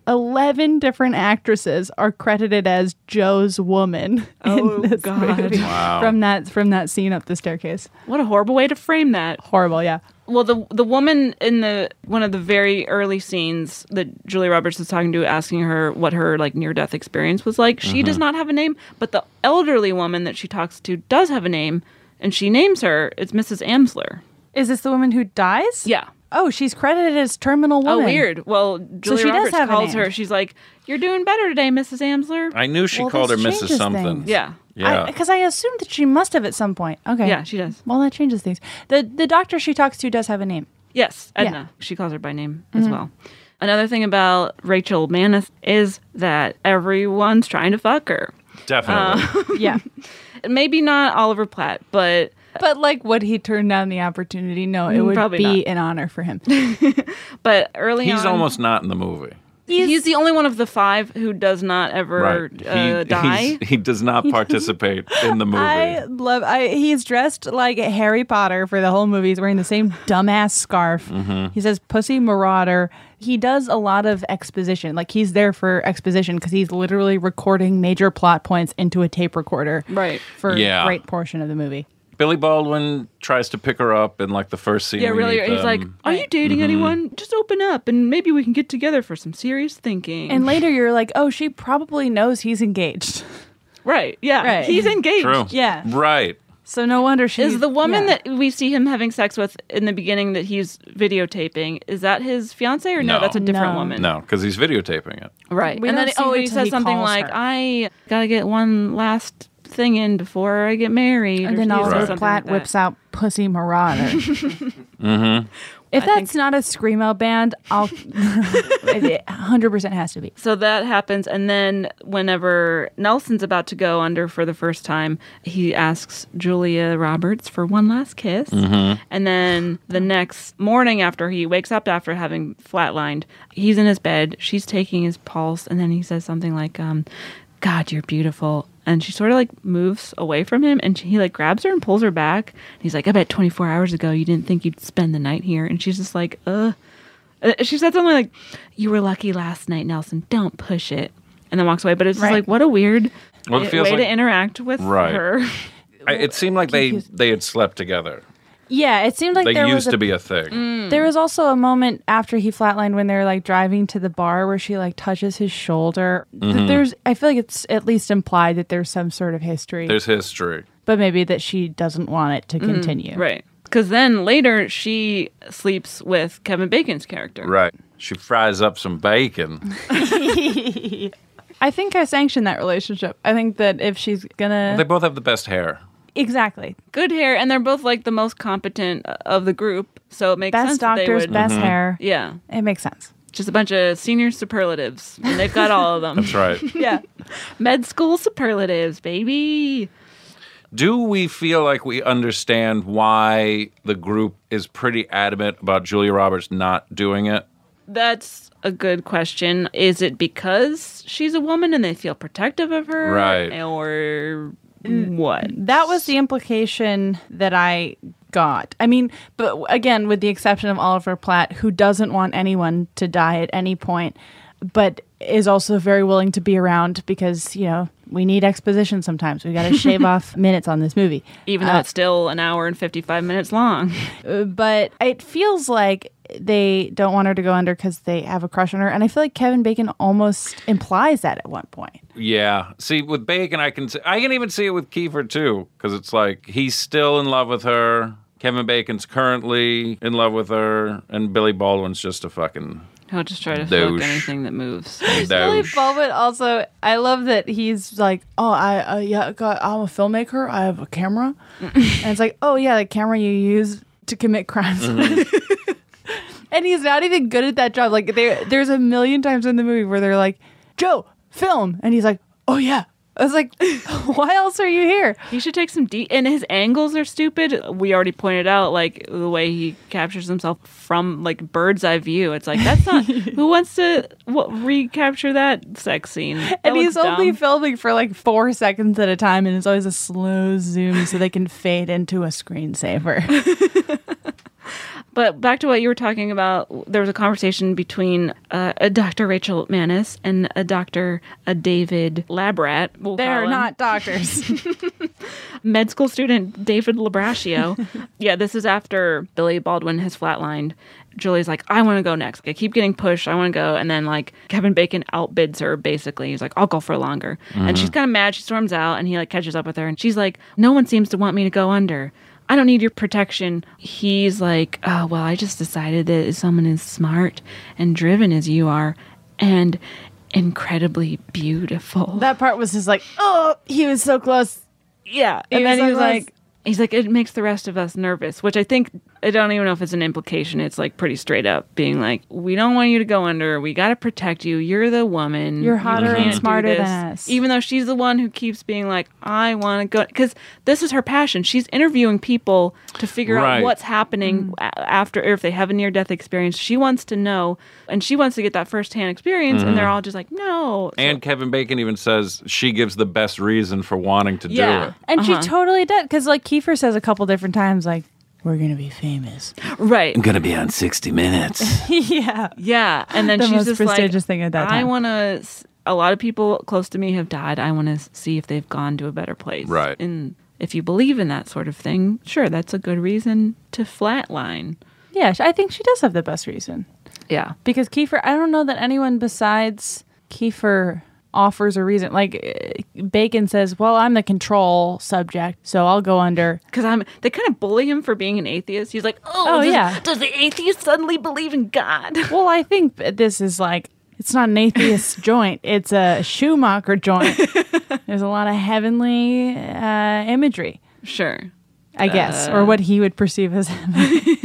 eleven different actresses are credited as Joe's woman Oh, in this God. movie. Wow. From that from that scene up the staircase. What a horrible way to frame that. Horrible, yeah. Well, the the woman in the one of the very early scenes that Julia Roberts is talking to, asking her what her like near death experience was like, she does not have a name, but the elderly woman that she talks to does have a name, and she names her. It's Missus Amsler. Is this the woman who dies? Yeah. Oh, she's credited as terminal woman. Oh, weird. Well, Julia she does Roberts have a calls name. her. She's like, "You're doing better today, Missus Amsler." I knew she Well, called her this Missus changes something. things. Yeah. Yeah. Because I, I assumed that she must have at some point. Okay. Yeah, she does. Well, that changes things. The the doctor she talks to does have a name. Yes, Edna. Yeah. She calls her by name as well. Another thing about Rachel Manis is that everyone's trying to fuck her. Definitely. Yeah. Maybe not Oliver Platt, but But like, would he turn down the opportunity? No, it Mm, would probably be not. an honor for him. but early He's on, almost not in the movie. he's, the only one of the five who does not ever Right. uh, he, die. he's- He does not participate in the movie. I love. I he's dressed like Harry Potter for the whole movie. He's wearing the same dumbass scarf. Mm-hmm. He says "Pussy Marauder." He does a lot of exposition. Like he's there for exposition because he's literally recording major plot points into a tape recorder. Right. For Yeah. a great portion of the movie. Billy Baldwin tries to pick her up in like the first scene. Yeah, we really. meet He's like, them. "Are you dating Mm-hmm. anyone? Just open up, and maybe we can get together for some serious thinking." And later you're like, oh, she probably knows he's engaged. right, yeah, Right. he's engaged. True. Yeah. Right. So no wonder she Is the woman yeah. that we see him having sex with in the beginning that he's videotaping, is that his fiance or no? No. That's a different No. woman. No, because he's videotaping it. Right. We and don't then see oh, her he till says he something calls like, her. "I gotta get one last thing in before I get married." And or then he says Oliver something Platt like that. whips out Pussy Marauder. Mm-hmm. If I that's think- not a Screamo band, I'll it one hundred percent has to be. So that happens, and then whenever Nelson's about to go under for the first time, he asks Julia Roberts for one last kiss. Mm-hmm. And then the next morning after he wakes up after having flatlined, he's in his bed, she's taking his pulse, and then he says something like, um, "God, you're beautiful." And she sort of like moves away from him, and he like grabs her and pulls her back. And he's like, "I bet twenty-four hours ago you didn't think you'd spend the night here." And she's just like, "Uh." Uh, She said something like, "You were lucky last night, Nelson. Don't push it." And then walks away. But it's just Right. like, what a weird Well, it uh, feels way like- to interact with Right. her. I, it seemed like they, Confused. they had slept together. Yeah, it seemed like They there used was a, to be a thing. there was also a moment after he flatlined when they're like driving to the bar where she like touches his shoulder. Th- Mm-hmm. There's, I feel like it's at least implied that there's some sort of history, There's history. but maybe that she doesn't want it to continue. Right. Because then later she sleeps with Kevin Bacon's character. Right. She fries up some bacon. I think I sanction that relationship. I think that if she's gonna They both have the best hair. exactly Good hair, and they're both like the most competent of the group. So it makes sense best that they doctors, would. best Mm-hmm. hair, Yeah. it makes sense. Just a bunch of senior superlatives. And they've got all of them. That's right. Yeah. Med school superlatives, baby. Do we feel like we understand why the group is pretty adamant about Julia Roberts not doing it? That's a good question. Is it because she's a woman and they feel protective of her? Right. Or what? That was the implication that I got. I mean, but again, with the exception of Oliver Platt, who doesn't want anyone to die at any point, but is also very willing to be around because, you know, we need exposition sometimes. We got to shave off minutes on this movie. Even though it's still an hour and fifty-five minutes long. Uh, but it feels like they don't want her to go under because they have a crush on her. And I feel like Kevin Bacon almost implies that at one point. Yeah. See, with Bacon, I can see, I can even see it with Kiefer too, because it's like he's still in love with her. Kevin Bacon's currently in love with her, and Billy Baldwin's just a fucking He'll just try to Douche. fuck anything that moves. Billy douche. Baldwin also, I love that he's like, oh, I uh, yeah, got, I'm a filmmaker. I have a camera, and it's like, oh yeah, the camera you use to commit crimes. And he's not even good at that job. Like there, there's a million times in the movie where they're like, Joe, film, and he's like, oh yeah. I was like, why else are you here? He should take some deep, and his angles are stupid. We already pointed out, like, the way he captures himself from, like, bird's eye view. It's like, that's not, who wants to what, recapture that sex scene? That And he's looks only dumb. filming for like four seconds at a time, and it's always a slow zoom so they can fade into a screensaver. But back to what you were talking about, there was a conversation between uh, a Doctor Rachel Manis and a Doctor a David Labrat. We'll They're not doctors. Med school student David Labraccio. Yeah, this is after Billy Baldwin has flatlined. Julie's like, I want to go next. Like, I keep getting pushed. I want to go. And then, like, Kevin Bacon outbids her, basically. He's like, I'll go for longer. Mm-hmm. And she's kind of mad. She storms out, and he, like, catches up with her. And she's like, no one seems to want me to go under. I don't need your protection. He's like, oh, well, I just decided that someone as smart and driven as you are and incredibly beautiful. That part was just like, oh, he was so close. Yeah. He And was then so he was close. like, he's like, it makes the rest of us nervous, which I think, I don't even know if it's an implication. It's like pretty straight up being like, we don't want you to go under. We got to protect you. You're the woman. You're hotter You and can't do smarter this." than us. Even though she's the one who keeps being like, I want to go. Because this is her passion. She's interviewing people to figure Right. out what's happening a- after, or if they have a near-death experience. She wants to know, and she wants to get that first-hand experience, and they're all just like, no. So- And Kevin Bacon even says she gives the best reason for wanting to Yeah. do it. And Uh-huh. she totally did. Because, like, Kiefer says a couple different times, like, we're going to be famous. right. I'm going to be on sixty minutes. yeah. Yeah, and then The she's most just prestigious like, thing at that I time. want to. A lot of people close to me have died. I want to see if they've gone to a better place. Right. And if you believe in that sort of thing, sure, that's a good reason to flatline. Yeah, I think she does have the best reason. Yeah. Because Kiefer, I don't know that anyone besides Kiefer offers a reason. Like, uh, Bacon says, well, I'm the control subject, so I'll go under. Because I'm. They kind of bully him for being an atheist. He's like, oh, Oh, does, yeah. does the atheist suddenly believe in God? Well, I think this is like, it's not an atheist joint. It's a Schumacher joint. There's a lot of heavenly uh, imagery, Sure. I guess, or what he would perceive as heaven.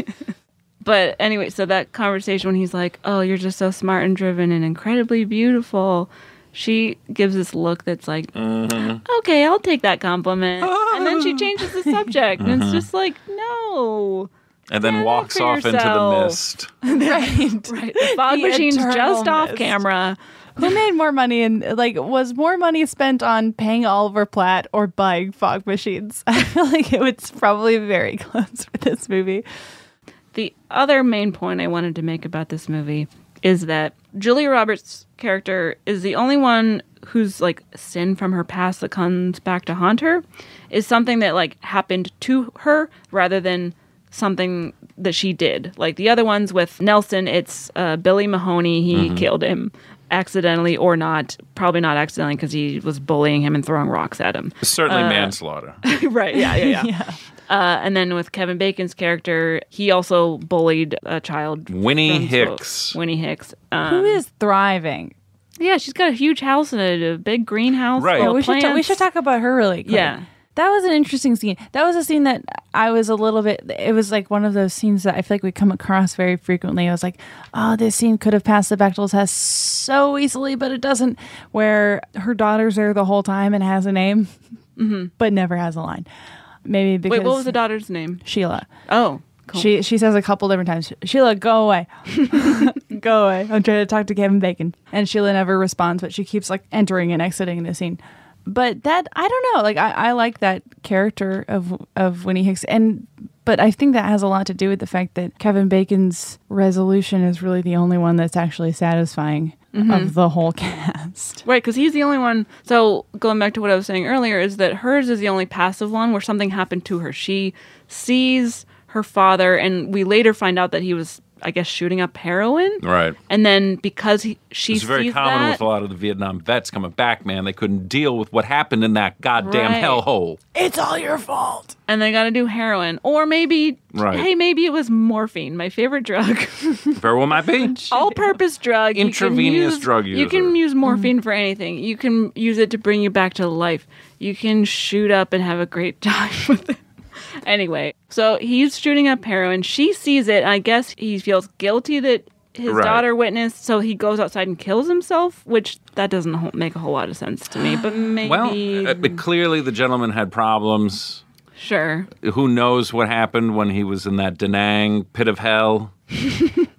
But anyway, so that conversation when he's like, oh, you're just so smart and driven and incredibly beautiful. She gives this look that's like, okay, I'll take that compliment. And then she changes the subject. And it's just like, no. And then Stand up walks for off into the yourself. mist. Right. Right. The fog The machine's eternal just off mist. camera. Who made more money and like was more money spent on paying Oliver Platt or buying fog machines? I feel like it was probably very close for this movie. The other main point I wanted to make about this movie is that Julia Roberts' character is the only one whose like sin from her past that comes back to haunt her is something that like happened to her rather than something that she did. Like the other ones with Nelson, it's uh, Billy Mahoney. He Mm-hmm. killed him accidentally or not. Probably not accidentally because he was bullying him and throwing rocks at him. Certainly manslaughter. Right. Yeah. Yeah. Yeah. Uh, and then with Kevin Bacon's character, he also bullied a child. Winnie from Hicks. school. Winnie Hicks. Um, Who is thriving? Yeah, she's got a huge house and a, a big greenhouse. Right. full Yeah, of we should ta- we plants. should talk about her really quick. Yeah. That was an interesting scene. That was a scene that I was a little bit, it was like one of those scenes that I feel like we come across very frequently. I was like, oh, this scene could have passed the Bechdel test so easily, but it doesn't, where her daughter's there the whole time and has a name, mm-hmm. but never has a line. Maybe because. Wait, what was the daughter's name? Sheila. Oh, cool. She she says a couple different times, Sheila, go away. Go away. I'm trying to talk to Kevin Bacon. And Sheila never responds, but she keeps like entering and exiting the scene. But that, I don't know, like I, I like that character of of Winnie Hicks. And but I think that has a lot to do with the fact that Kevin Bacon's resolution is really the only one that's actually satisfying of the whole cast. Right, because he's the only one. So going back to what I was saying earlier, is that hers is the only passive one where something happened to her. She sees her father, and we later find out that he was, I guess, shooting up heroin. Right. And then because he, she It's very sees common that, with a lot of the Vietnam vets coming back, man. They couldn't deal with what happened in that goddamn Right. hellhole. It's all your fault. and they got to do heroin, or maybe, Right. hey, maybe it was morphine, my favorite drug. Very well might be. All-purpose drug. You can Intravenous use- drug You can user. use morphine for anything. You can use it to bring you back to life. You can shoot up and have a great time with it. Anyway, so he's shooting up heroin. She sees it. I guess he feels guilty that his Right. daughter witnessed, so he goes outside and kills himself, which that doesn't ho- make a whole lot of sense to me. But maybe, Well, uh, but clearly the gentleman had problems. sure. Who knows what happened when he was in that Da Nang pit of hell?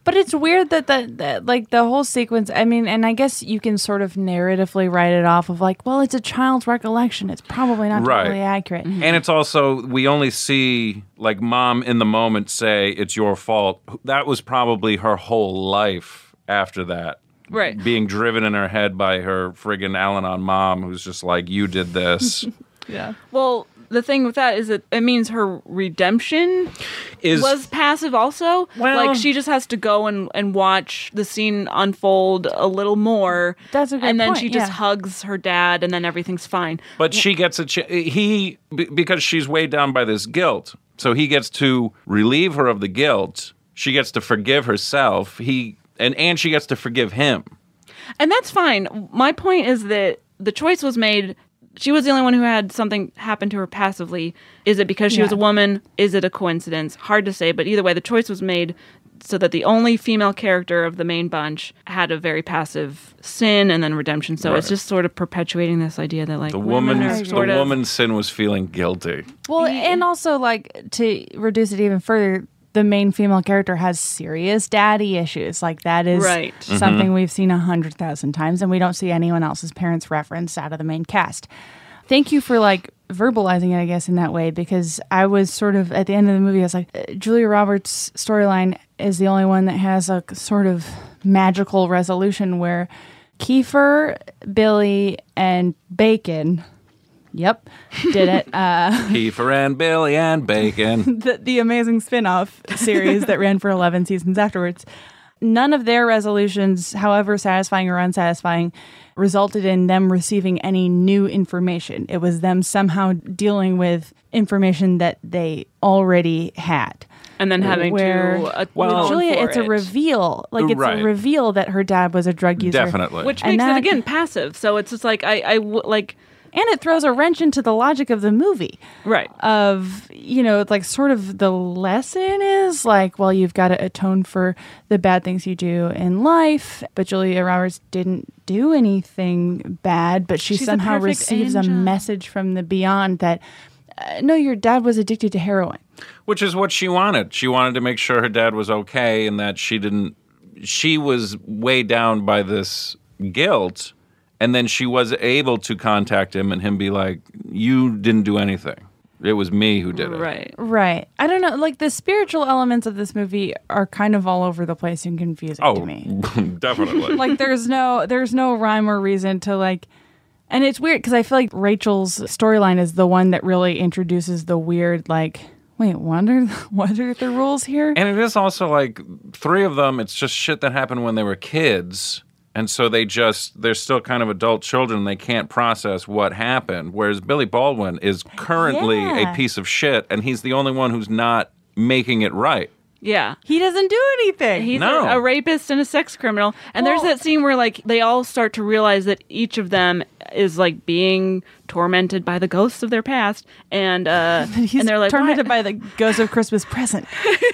But it's weird that the, the like the whole sequence, I mean, and I guess you can sort of narratively write it off of like, well, it's a child's recollection. It's probably not Right. totally accurate. And it's also, we only see like mom in the moment say it's your fault. That was probably her whole life after that. Right. Being driven in her head by her friggin' Al-Anon mom who's just like, you did this. Yeah. Well, the thing with that is that it means her redemption Is was passive also. Well- like she just has to go and, and watch the scene unfold a little more. That's a good And then point, she just yeah. hugs her dad and then everything's fine. But she gets a ch- he b- because she's weighed down by this guilt. So he gets to relieve her of the guilt. She gets to forgive herself. He and and she gets to forgive him. And that's fine. My point is that the choice was made. She was the only one who had something happen to her passively. Is it because she was a Yeah. woman? Is it a coincidence? Hard to say, but either way, the choice was made so that the only female character of the main bunch had a very passive sin and then redemption. So it's Right. just sort of perpetuating this idea that like The women woman are the sort of woman's sin was feeling guilty. Well, and also like to reduce it even further, the main female character has serious daddy issues. Like that is Right. something we've seen a hundred thousand times, and we don't see anyone else's parents referenced out of the main cast. Thank you for like verbalizing it, I guess, in that way, because I was sort of at the end of the movie, I was like, uh, Julia Roberts' storyline is the only one that has a sort of magical resolution where Kiefer, Billy, and Bacon. Yep, did it. Uh, Kiefer and Billy and Bacon. the, the amazing spin-off series that ran for eleven seasons afterwards. None of their resolutions, however satisfying or unsatisfying, resulted in them receiving any new information. It was them somehow dealing with information that they already had. and then having Where- to uh, Well- atone Julia, for it's a it. reveal. Like it's Right. a reveal that her dad was a drug user. Definitely. which And makes that- it again passive. So it's just like I, I w- like And it throws a wrench into the logic of the movie. right. Of, you know, it's like sort of the lesson is like, well, you've got to atone for the bad things you do in life. But Julia Roberts didn't do anything bad, but she She's a somehow perfect receives angel. a message from the beyond that, uh, no, your dad was addicted to heroin. Which is what she wanted. She wanted to make sure her dad was okay and that she didn't. She was weighed down by this guilt, and then she was able to contact him and him be like, "You didn't do anything. It was me who did it." Right. Right. I don't know. Like the spiritual elements of this movie are kind of all over the place and confusing Oh, to me. definitely. Like there's no there's no rhyme or reason to like, and it's weird because I feel like Rachel's storyline is the one that really introduces the weird like, wait, what are what are the rules here? And it is also like three of them, it's just shit that happened when they were kids. And so they just, they're still kind of adult children. They can't process what happened. Whereas Billy Baldwin is currently Yeah. a piece of shit, and he's the only one who's not making it right. Yeah. He doesn't do anything. He's No. a, a rapist and a sex criminal. And there's Well- that scene where like they all start to realize that each of them is like being tormented by the ghosts of their past, and uh, He's and they're like tormented "Why?" by the ghost of Christmas present.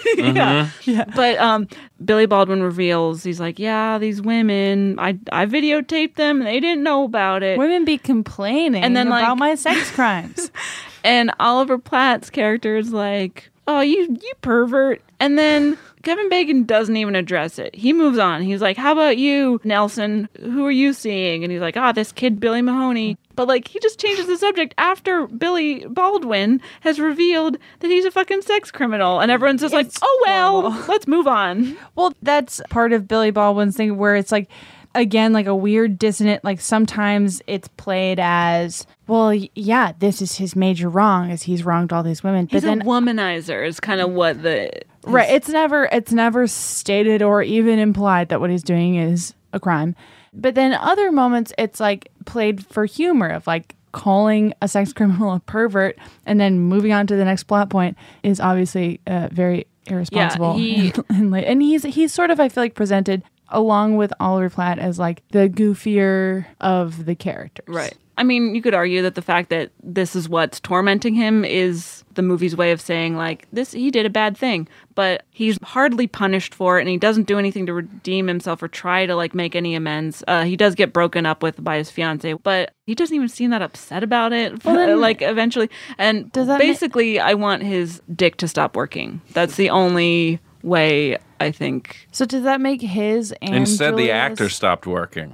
yeah. But um, Billy Baldwin reveals he's like, yeah, these women, I I videotaped them, and they didn't know about it. Women be complaining And then, about like- my sex crimes. And Oliver Platt's character is like, oh, you you pervert. And then Kevin Bacon doesn't even address it. He moves on. He's like, how about you, Nelson? Who are you seeing? And he's like, ah, this kid, Billy Mahoney. But like, he just changes the subject after Billy Baldwin has revealed that he's a fucking sex criminal. And everyone's just like, It's oh, well, horrible. let's move on. Well, that's part of Billy Baldwin's thing where it's like, again, like a weird dissonant, like sometimes it's played as, well, y- yeah, this is his major wrong, is he's wronged all these women. He's but then, a womanizer is kind of what the... right, it's never, it's never stated or even implied that what he's doing is a crime. But then other moments, it's like played for humor of like calling a sex criminal a pervert and then moving on to the next plot point is obviously uh, very irresponsible. he- and, and, like- and he's he's sort of, I feel like, presented along with Oliver Platt as like the goofier of the characters. Right. I mean, you could argue that the fact that this is what's tormenting him is the movie's way of saying, like, this, he did a bad thing, but he's hardly punished for it, and he doesn't do anything to redeem himself or try to, like, make any amends. Uh, he does get broken up with by his fiance, but he doesn't even seem that upset about it, Well, then- like, eventually. And Does that ma- basically, I want his dick to stop working. That's the only way, I think. So does that make his and Instead, the Julia's- actor stopped working.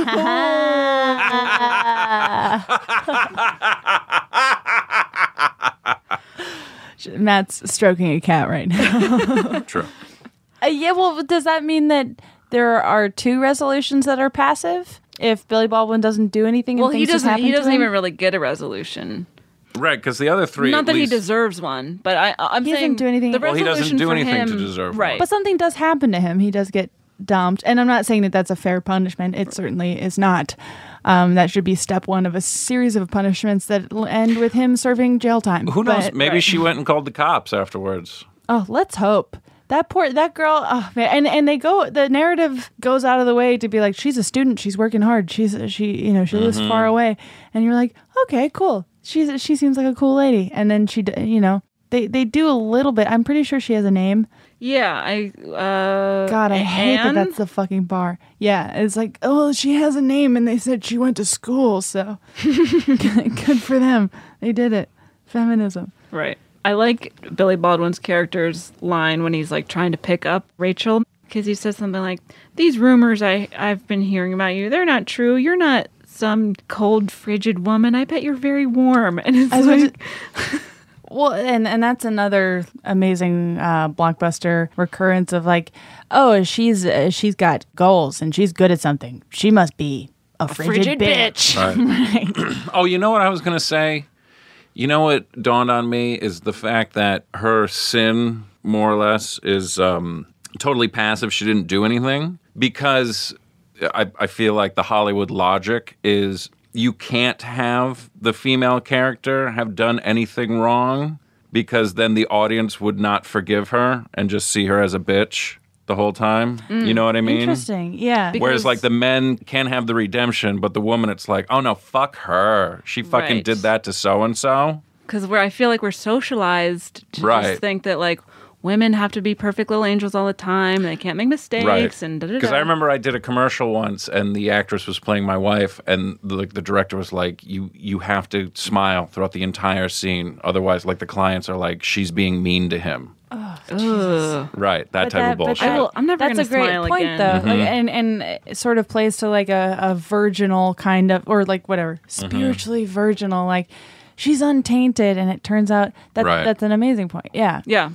Matt's stroking a cat right now. True. Uh, yeah, well, does that mean that there are two resolutions that are passive? If Billy Baldwin doesn't do anything, and Well, he things just doesn't. happen He to doesn't him? even really get a resolution. Right, because the other three. Not at that least, he deserves one, but I, I'm He doesn't saying do anything- The Well, he doesn't resolution do for anything to him- deserve one. right? But something does happen to him. He does get dumped, and I'm not saying that that's a fair punishment. It certainly is not. Um, that should be step one of a series of punishments that will end with him serving jail time. Who knows? But- Maybe right. she went and called the cops afterwards. Oh, let's hope. That poor that girl. Oh man, and and they go. The narrative goes out of the way to be like, she's a student. She's working hard. She's she you know she lives Mm-hmm. far away, and you're like, okay, cool. She's she seems like a cool lady. And then she d- you know they they do a little bit. I'm pretty sure she has a name. Yeah, I. Uh, God, I hate that Anne? that's the fucking bar. Yeah, it's like, oh, she has a name, and they said she went to school, so good for them. They did it. Feminism. Right. I like Billy Baldwin's character's line when he's like trying to pick up Rachel, because he says something like, "These rumors I I've been hearing about you, they're not true. You're not some cold, frigid woman. I bet you're very warm." And it's I was like, Well, and and that's another amazing uh, blockbuster recurrence of like, oh, she's uh, she's got goals and she's good at something. She must be a frigid, frigid bitch. bitch. Oh, you know what I was going to say? You know what dawned on me is the fact that her sin, more or less, is um, totally passive. She didn't do anything because I, I feel like the Hollywood logic is you can't have the female character have done anything wrong because then the audience would not forgive her and just see her as a bitch the whole time. You know what I mean? Interesting. Yeah. Because- Whereas, like, the men can have the redemption, but the woman, it's like, oh, no, fuck her. She fucking Right. did that to so-and-so. Because where I feel like we're socialized to Right. just think that like women have to be perfect little angels all the time. They can't make mistakes Right. and da da da. Because I remember I did a commercial once, and the actress was playing my wife, and the, like, the director was like, you you have to smile throughout the entire scene. Otherwise, like, the clients are like, she's being mean to him. Ugh. Right, that But type that- of but bullshit. I will, I'm never That's going a to great smile point, again. though, Mm-hmm. like, and and it sort of plays to like a, a virginal kind of, or like whatever, Mm-hmm. spiritually virginal. Like she's untainted, and it turns out that Right. that's an amazing point. Yeah. Yeah.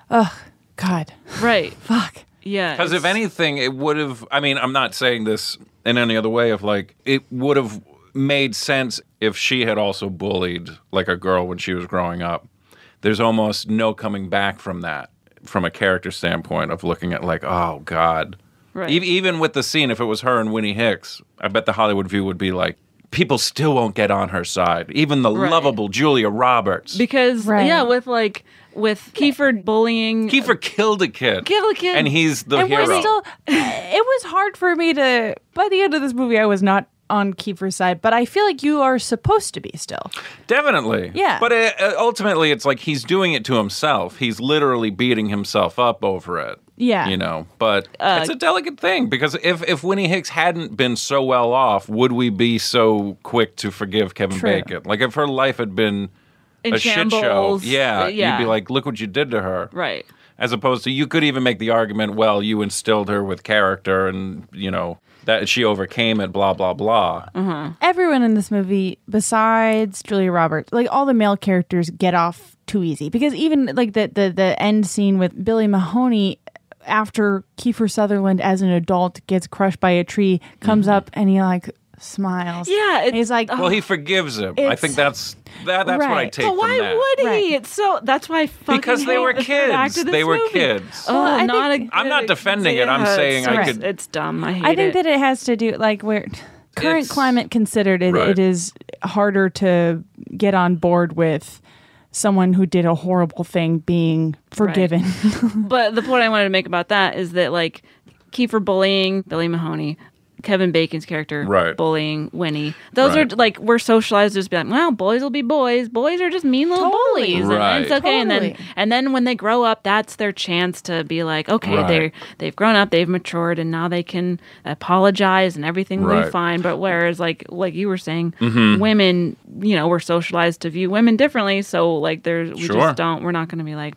God. Right. Fuck. Yeah. Because if it's- anything, it would have. I mean, I'm not saying this in any other way. Of like, it would have made sense if she had also bullied like a girl when she was growing up. There's almost no coming back from that, from a character standpoint of looking at like, oh God. Right. E- even with the scene, if it was her and Winnie Hicks, I bet the Hollywood View would be like, people still won't get on her side. Even the Right. lovable Julia Roberts. Because Right. yeah, with like with Kiefer bullying, Kiefer killed a kid. Killed a kid. And he's the and hero. we're still. It was hard for me to. By the end of this movie, I was not on Kiefer's side, but I feel like you are supposed to be still. Definitely. Yeah. But uh, uh, ultimately, it's like he's doing it to himself. He's literally beating himself up over it. Yeah. You know, but it's a delicate thing because if, if Winnie Hicks hadn't been so well off, would we be so quick to forgive Kevin True. Bacon? Like if her life had been in a shit show, shambles. yeah, Uh, yeah. you'd be like, look what you did to her. right. As opposed to, you could even make the argument, well, you instilled her with character and, you know, that she overcame it, blah, blah, blah. Everyone in this movie, besides Julia Roberts, like all the male characters, get off too easy because even like the the the end scene with Billy Mahoney. After Kiefer Sutherland as an adult gets crushed by a tree, comes up and he like smiles. Yeah, And it's- he's like, Well, he forgives him. I It's- think that's that, that's what I Right. take But why from that. would he? Right. It's so that's why I fucking Because they hate were the third act kids. of this They were movie. kids. Oh, Well, I not think- a I'm not good defending it. I'm example. saying I it's, could- It's dumb. I hate I think it. that it has to do like where current It's- climate considered, it, Right. it is harder to get on board with someone who did a horrible thing being forgiven. But the point I wanted to make about that is that like Kiefer bullying Billy Mahoney, Kevin Bacon's character Right. bullying Winnie. Those Right. are like we're socialized to just be like, well, boys will be boys. Boys are just mean little Totally. bullies, Right. and it's okay. And then Totally. and then when they grow up, that's their chance to be like, okay, Right. they're they've grown up, they've matured, and now they can apologize, and everything will Right. be fine. But whereas like like you were saying, Mm-hmm. women, you know, we're socialized to view women differently. So like there's we Sure. just don't. We're not going to be like,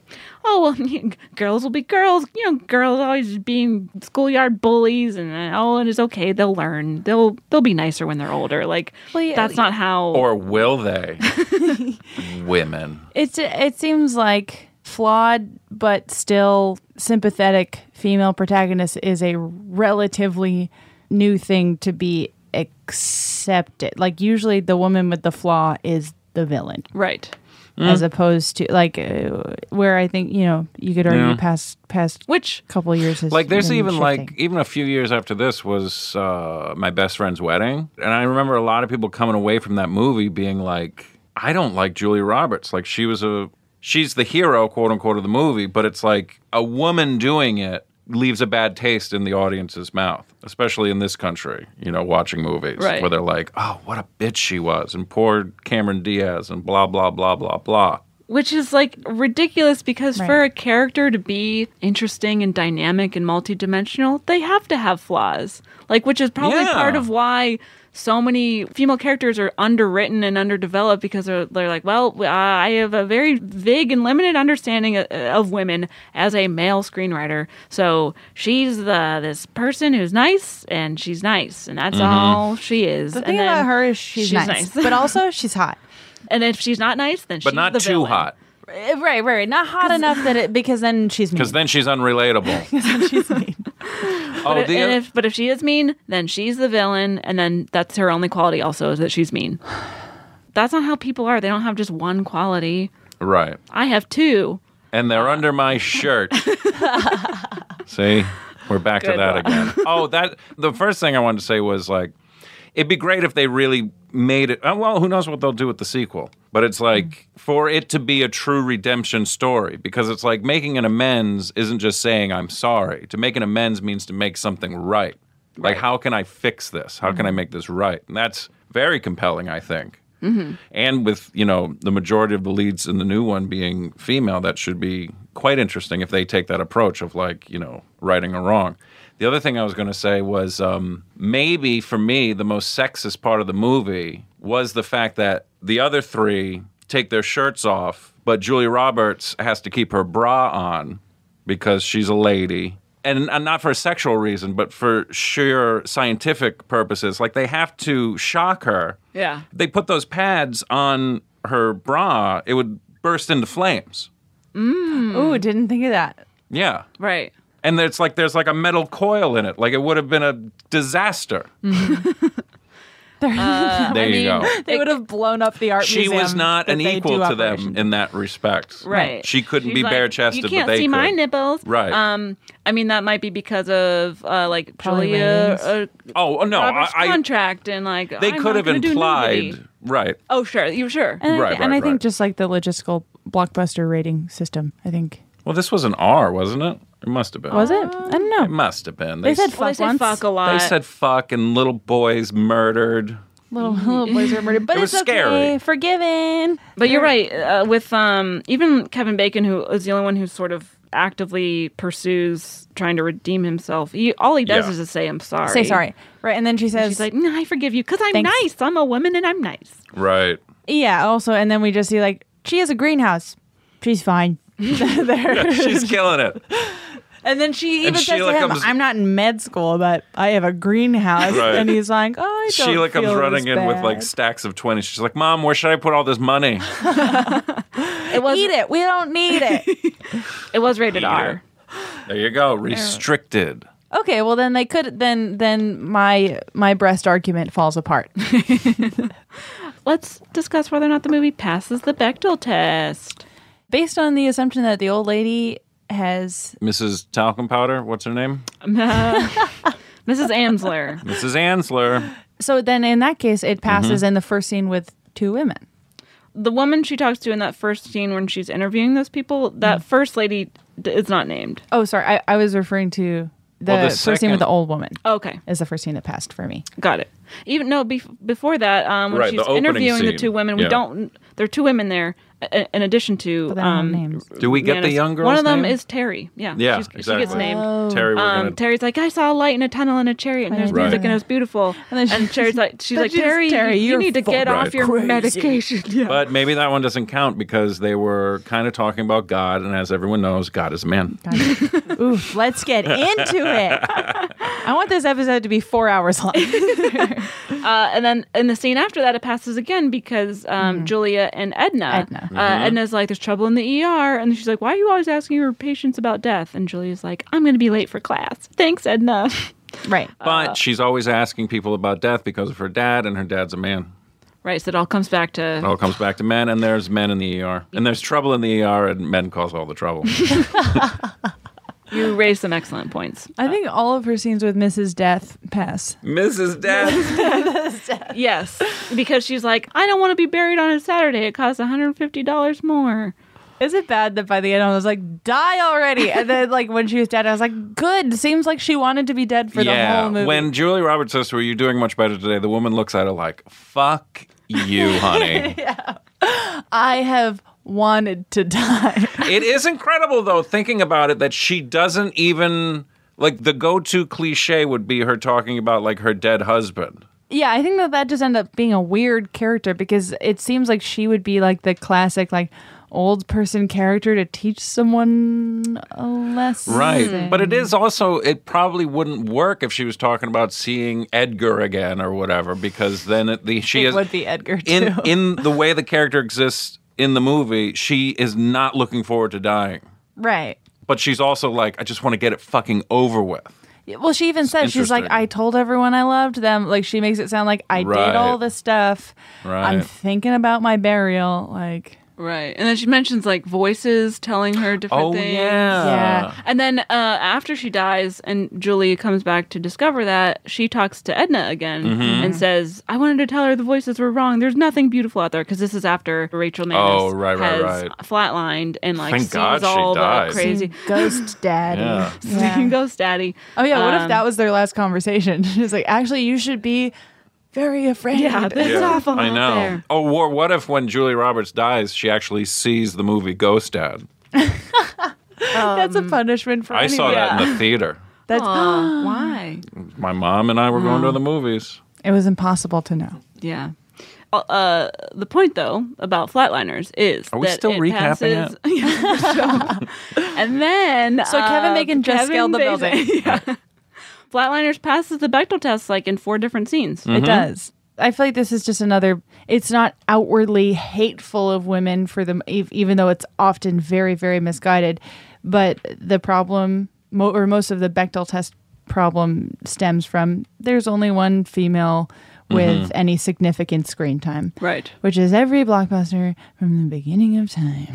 oh, well, girls will be girls. You know, girls always being schoolyard bullies, and uh, oh, it is okay. They'll learn. They'll they'll be nicer when they're older. Like Well, yeah, that's not how. Or will they? Women. It's it seems like flawed but still sympathetic female protagonist is a relatively new thing to be accepted. Like usually the woman with the flaw is the villain. right. As opposed to like uh, where I think, you know, you could argue Yeah. past past Which couple of years has Like there's been even like shifting. even a few years after this was uh, my best friend's wedding, and I remember a lot of people coming away from that movie being like, I don't like Julia Roberts. Like she was a she's the hero, quote unquote, of the movie, but it's like a woman doing it leaves a bad taste in the audience's mouth, especially in this country, you know, watching movies Right. where they're like, oh, what a bitch she was, and poor Cameron Diaz, and blah, blah, blah, blah, blah. Which is like ridiculous because Right. for a character to be interesting and dynamic and multidimensional, they have to have flaws. Like, which is probably Yeah. part of why so many female characters are underwritten and underdeveloped because they're, they're like, well, uh, I have a very vague and limited understanding of, of women as a male screenwriter. So she's the this person who's nice, and she's nice, and that's all she is. The And thing then about her is she's, she's nice, nice. but also she's hot. And if she's not nice, then But she's not the too villain. hot, Right, right, right. Not hot enough that it because then she's mean. because then she's unrelatable. she's mean. Oh, But, the and if, but if she is mean, then she's the villain, and then that's her only quality also is that she's mean. That's not how people are. They don't have just one quality. right. I have two. And they're under my shirt. See, we're back to Good that one. again. Oh, that the first thing I wanted to say was like, it'd be great if they really made it. uh, Well, who knows what they'll do with the sequel? But it's like for it to be a true redemption story, because it's like making an amends isn't just saying I'm sorry. To make an amends means to make something right. Like, how can I fix this? How can I make this right? And that's very compelling, I think. And with, you know, the majority of the leads in the new one being female, that should be quite interesting if they take that approach of like, you know, righting a wrong. The other thing I was going to say was um, maybe for me, the most sexist part of the movie was the fact that the other three take their shirts off, but Julia Roberts has to keep her bra on because she's a lady. And, and not for a sexual reason, but for sheer scientific purposes. Like they have to shock her. Yeah. If they put those pads on her bra, it would burst into flames. Ooh, didn't think of that. Yeah. Right. And it's like there's like a metal coil in it. Like it would have been a disaster. Uh, there I you mean, go. They would have blown up the art She museum. was not that an they equal do to them operations. in that respect. Right. She couldn't She's be like, bare chested, You but can't they see could. my nipples. Right. Um. I mean, that might be because of uh, like Probably Julia ratings. uh, Oh no! I, Robert's I, contract and like they I'm could not have gonna do implied, nudity. right? Oh sure, you sure. And, I, Right, and right, I think right. just like the logistical blockbuster rating system, I think. Well, this was an R, wasn't it? It must have been. Was it? I don't know. It must have been. They said s- Well, they fuck say once. fuck a lot. They said fuck and little boys murdered. Little, little boys were murdered, but It was it's okay. scary. Forgiven. But you're right. Uh, with um, even Kevin Bacon, who is the only one who sort of actively pursues trying to redeem himself. He all he does Yeah. is just say, "I'm sorry." Say sorry. Right. And then she says, She's like, no, "I forgive you because I'm Thanks. nice. I'm a woman and I'm nice." Right. yeah, also, and then we just see like, she has a greenhouse. She's fine. There. She's killing it. And then she even And says Sheila to him, comes- I'm not in med school, but I have a greenhouse. Right. And he's like, oh, I don't Sheila comes feel running as in with bad. like stacks of twenties. She's like, Mom, where should I put all this money? It was Eat it. We don't need it. It was rated Eat R. There you go. Restricted. Okay, well then they could then then my my breast argument falls apart. Let's discuss whether or not the movie passes the Bechdel test. Based on the assumption that the old lady has Missus Talcum Powder, what's her name? Missus Ansler. Missus Ansler. so then in that case it passes Mm-hmm. in the first scene with two women. The woman she talks to in that first scene when she's interviewing those people, that first lady d- is not named. Oh, sorry, I, I was referring to the, Well, the first scene second- with the old woman. Okay, Is the first scene that passed for me. got it. Even no, bef- before that, um, when Right, she's the opening interviewing the scene. two women, we Yeah. don't. There are two women there. in addition to But they don't have um, names. Do we get the Nana's- young girl's One of them name? is Terry. Yeah, Yeah, she's, exactly. she gets named. Oh. Terry, we're Um, gonna. Terry's like, I saw a light in a tunnel in a chariot, and there's Right. music, and it was beautiful. And then And, she- Terry's like, she's But like, she's Terry, Terry, you you're need to get full- off Right. your crazy." medication. Yeah. But maybe that one doesn't count because they were kind of talking about God, and as everyone knows, God is a man. Ooh, let's get into it. I want this episode to be four hours long. Uh, and then in the scene after that, it passes again because um, Julia and Edna. Edna. Uh, Edna's like, there's trouble in the E R. And she's like, why are you always asking your patients about death? And Julia's like, I'm going to be late for class. Thanks, Edna. Right. But she's always asking people about death because of her dad, and her dad's a man. Right, so it all comes back to... It all comes back to men, and there's men in the E R. And there's trouble in the E R, and men cause all the trouble. You raised some excellent points. I think all of her scenes with Missus Death pass. Missus Death. Yes, because she's like, I don't want to be buried on a Saturday. It costs one hundred fifty dollars more. Is it bad that by the end I was like, die already? And then like when she was dead, I was like, good. Seems like she wanted to be dead for the yeah, whole movie. when Julia Roberts says to her, you're doing much better today, the woman looks at her like, fuck you, honey. I have wanted to die. It is incredible, though, thinking about it, that she doesn't even... Like, the go-to cliche would be her talking about, like, her dead husband. Yeah, I think that that just ended up being a weird character because it seems like she would be like the classic, like, old person character to teach someone a lesson. Right. But it is also, it probably wouldn't work if she was talking about seeing Edgar again or whatever, because then it, the, she It is... would be Edgar, too. In, in the way the character exists in the movie, she is not looking forward to dying. Right. But she's also like, I just want to get it fucking over with. Well, she even said, she's like, interesting. I told everyone I loved them. Like, she makes it sound like I Right. did all this stuff. Right. I'm thinking about my burial. Like, Right. And then she mentions like voices telling her different Oh, things. yeah. Yeah. And then uh, after she dies and Julie comes back to discover that, she talks to Edna again Mm-hmm. and says, I wanted to tell her the voices were wrong. There's nothing beautiful out there. Because this is after Rachel Manis Oh, right, right, has right. flatlined and like Thank sees God she all the died. crazy. ghost daddy. Yeah. Seeing Ghost Daddy. Oh, yeah. What Um, if that was their last conversation? It's like, actually, you should be very afraid. Yeah, that's Yeah, awful I out know. there. Oh, or what if when Julia Roberts dies, she actually sees the movie Ghost Dad? That's a punishment for I saw anyone. that in the theater. That's, Aw, why? My mom and I were going to the movies. it was impossible to know. Yeah. Uh, the point, though, about Flatliners is Are we that still it recapping passes, Yeah, sure. And then So Kevin uh, Bacon just Kevin scaled the Bacon- building. Yeah. Flatliners passes the Bechdel test like in four different scenes. Mm-hmm. It does. I feel like this is just another. It's not outwardly hateful of women for them, ev- even though it's often very, very misguided. But the problem, mo- or most of the Bechdel test problem, stems from there's only one female with any significant screen time, Right. which is every blockbuster from the beginning of time.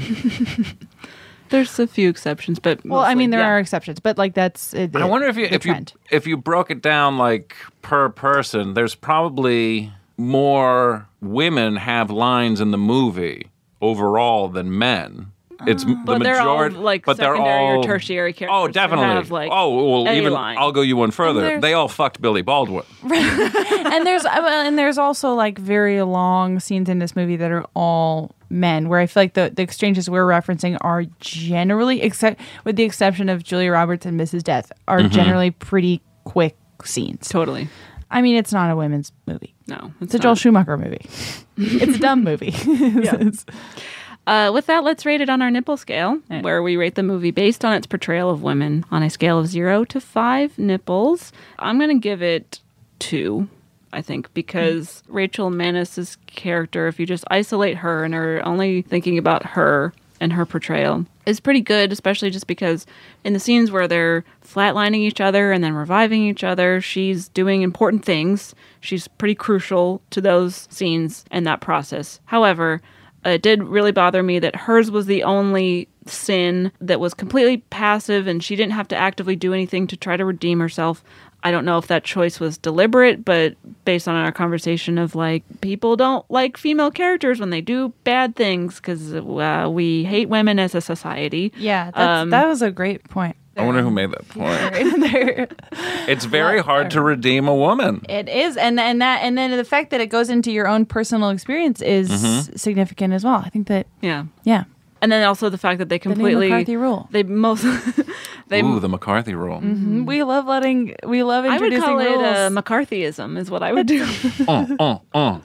There's a few exceptions, but Well, I mostly, mean, there yeah. are exceptions, but like that's. It, I wonder if you the if you trend. if you broke it down like per person, there's probably more women have lines in the movie overall than men. It's the But they're all, majority, like, but they're secondary or all tertiary characters Oh, who definitely. have, like, oh, well, a even line. I'll go you one further. there's- They all fucked Billy Baldwin. and there's uh, and there's also like very long scenes in this movie that are all men, where I feel like the, the exchanges we're referencing are generally, except with the exception of Julia Roberts and Missus Death, are Mm-hmm. generally pretty quick scenes. Totally. I mean, it's not a women's movie. No. It's a Joel Schumacher movie. It's a dumb movie. It's- Uh, with that, let's rate it on our nipple scale, Right. where we rate the movie based on its portrayal of women on a scale of zero to five nipples. I'm going to give it two, I think, because Rachel Manis's character, if you just isolate her and are only thinking about her and her portrayal, is pretty good, especially just because in the scenes where they're flatlining each other and then reviving each other, she's doing important things. She's pretty crucial to those scenes and that process. However, it did really bother me that hers was the only sin that was completely passive and she didn't have to actively do anything to try to redeem herself. I don't know if that choice was deliberate, but based on our conversation of like, people don't like female characters when they do bad things because uh, we hate women as a society. yeah, that's, Um, that was a great point. I wonder who made that point. They're- It's very hard to redeem a woman. It is, and and that, and then the fact that it goes into your own personal experience is Mm-hmm. significant as well. I think that, Yeah. yeah, And then also the fact that they the new completely McCarthy rule. they most they Ooh, the McCarthy rule. We love letting, we love I would introducing call it rules. uh, McCarthyism is what I would do. Uh, uh, uh.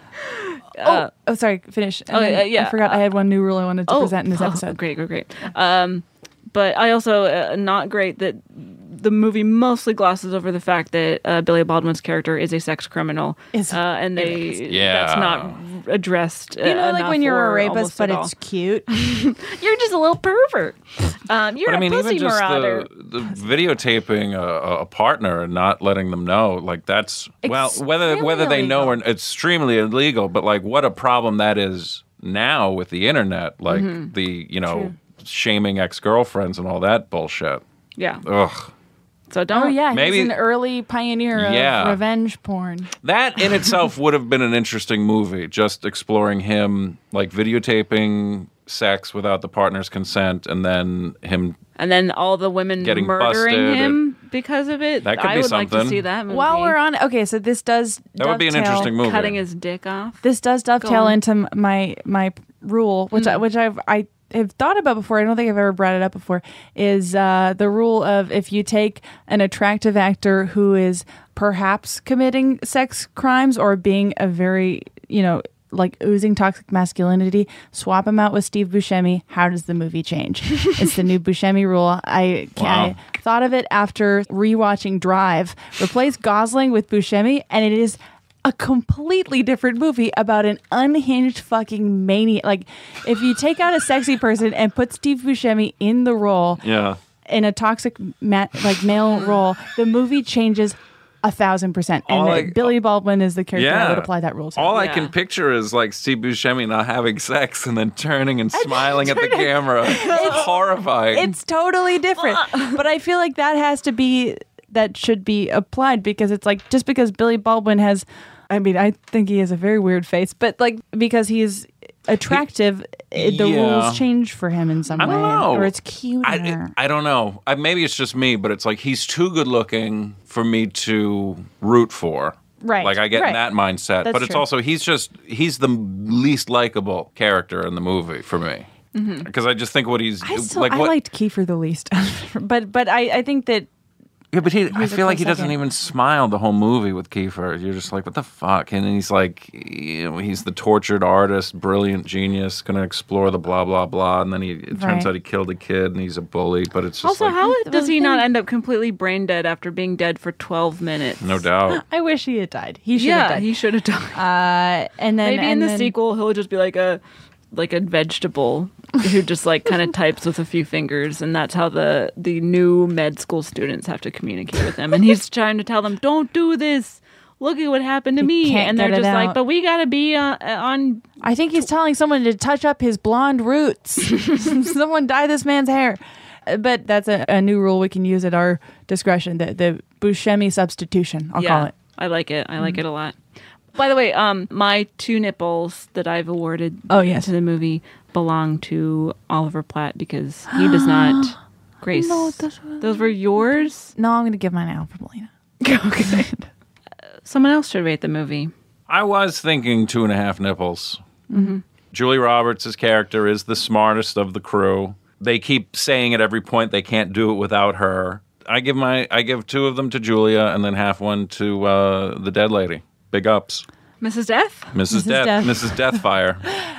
oh, oh, sorry, finish. And oh, then uh, yeah. I forgot I had one new rule I wanted to present in this oh, episode. great, great, great. Um, but I also uh, not great that the movie mostly glosses over the fact that uh, Billy Baldwin's character is a sex criminal, Is- uh, and they Yeah. that's not addressed. Uh, You know, like enough when you're a or rapist, almost but at all. it's cute. You're just a little pervert. Um, you're But I a mean, pussy even just marauder. the, the videotaping a, a partner and not letting them know, like that's well, whether Extremely whether they know or illegal. it's extremely illegal. But like, what a problem that is now with the internet, like Mm-hmm. the you know shaming ex girlfriends and all that bullshit. Yeah. Ugh. So don't. Oh yeah, Maybe- he's an early pioneer of Yeah. revenge porn. That in itself would have been an interesting movie, just exploring him like videotaping sex without the partner's consent, and then him. And then all the women Getting murdering busted. him because of it. That could I be would like to something. see that movie. While we're on, okay, so this does That would be an dovetail- interesting movie. cutting his dick off. This does dovetail on. into m- my my rule, which I, which I've I have thought about before. I don't think I've ever brought it up before. Is uh, the rule of if you take an attractive actor who is perhaps committing sex crimes or being a very you know like oozing toxic masculinity, swap him out with Steve Buscemi. How does the movie change? It's the new Buscemi rule. I, Wow. I thought of it after rewatching Drive. Replace Gosling with Buscemi, and it is a completely different movie about an unhinged fucking maniac. Like, if you take out a sexy person and put Steve Buscemi in the role, Yeah. in a toxic ma- like male role, the movie changes a thousand percent. And All uh, I- Billy Baldwin is the character I Yeah. would apply that rule to. All I Yeah. can picture is like Steve Buscemi not having sex and then turning and smiling at the camera. It's horrifying. It's totally different. But I feel like that has to be, that should be applied because it's like, just because Billy Baldwin has, I mean, I think he has a very weird face, but like, because he's attractive, it, the Yeah. rules change for him in some I way. don't know. Or it's cuter. I, I don't know. I, maybe it's just me, but it's like he's too good looking for me to root for. Right, Like I get right. in that mindset. That's but it's true. also, he's just, he's the least likable character in the movie for me. Because I just think what he's I still, like. I What, liked Kiefer the least. but but I, I think that yeah, but he, I He's a feel like he close doesn't second. even smile the whole movie with Kiefer. You're just like, what the fuck? And he's like, you know, he's the tortured artist, brilliant genius, going to explore the blah, blah, blah. And then he, it turns Right. out he killed a kid and he's a bully. But it's just Also, like, how does he not thing- end up completely brain dead after being dead for twelve minutes? no doubt. I wish he had died. He should have Yeah, died. he should have died. uh, and then Maybe in and the then- sequel, he'll just be like a like a vegetable who just like kind of types with a few fingers, and that's how the the new med school students have to communicate with him. And he's trying to tell them, "Don't do this. Look at what happened to me." can't And they're get it just like, out. "But we gotta be uh, on." I think he's telling someone to touch up his blonde roots. Someone dye this man's hair. Uh, But that's a, a new rule we can use at our discretion. The the Buscemi substitution, I'll yeah, call it. I like it. I Mm-hmm. like it a lot. By the way, um, my two nipples that I've awarded Oh, yes. to the movie belong to Oliver Platt because he does not grace. No, those were- Those were yours. No, I'm going to give mine out for Melina. Okay. Someone else should rate the movie. I was thinking two and a half nipples. Julie Roberts' character is the smartest of the crew. They keep saying at every point they can't do it without her. I give my I give two of them to Julia and then half one to uh, the dead lady. Big ups. Missus Death? Missus Missus Death, Death. Missus Deathfire.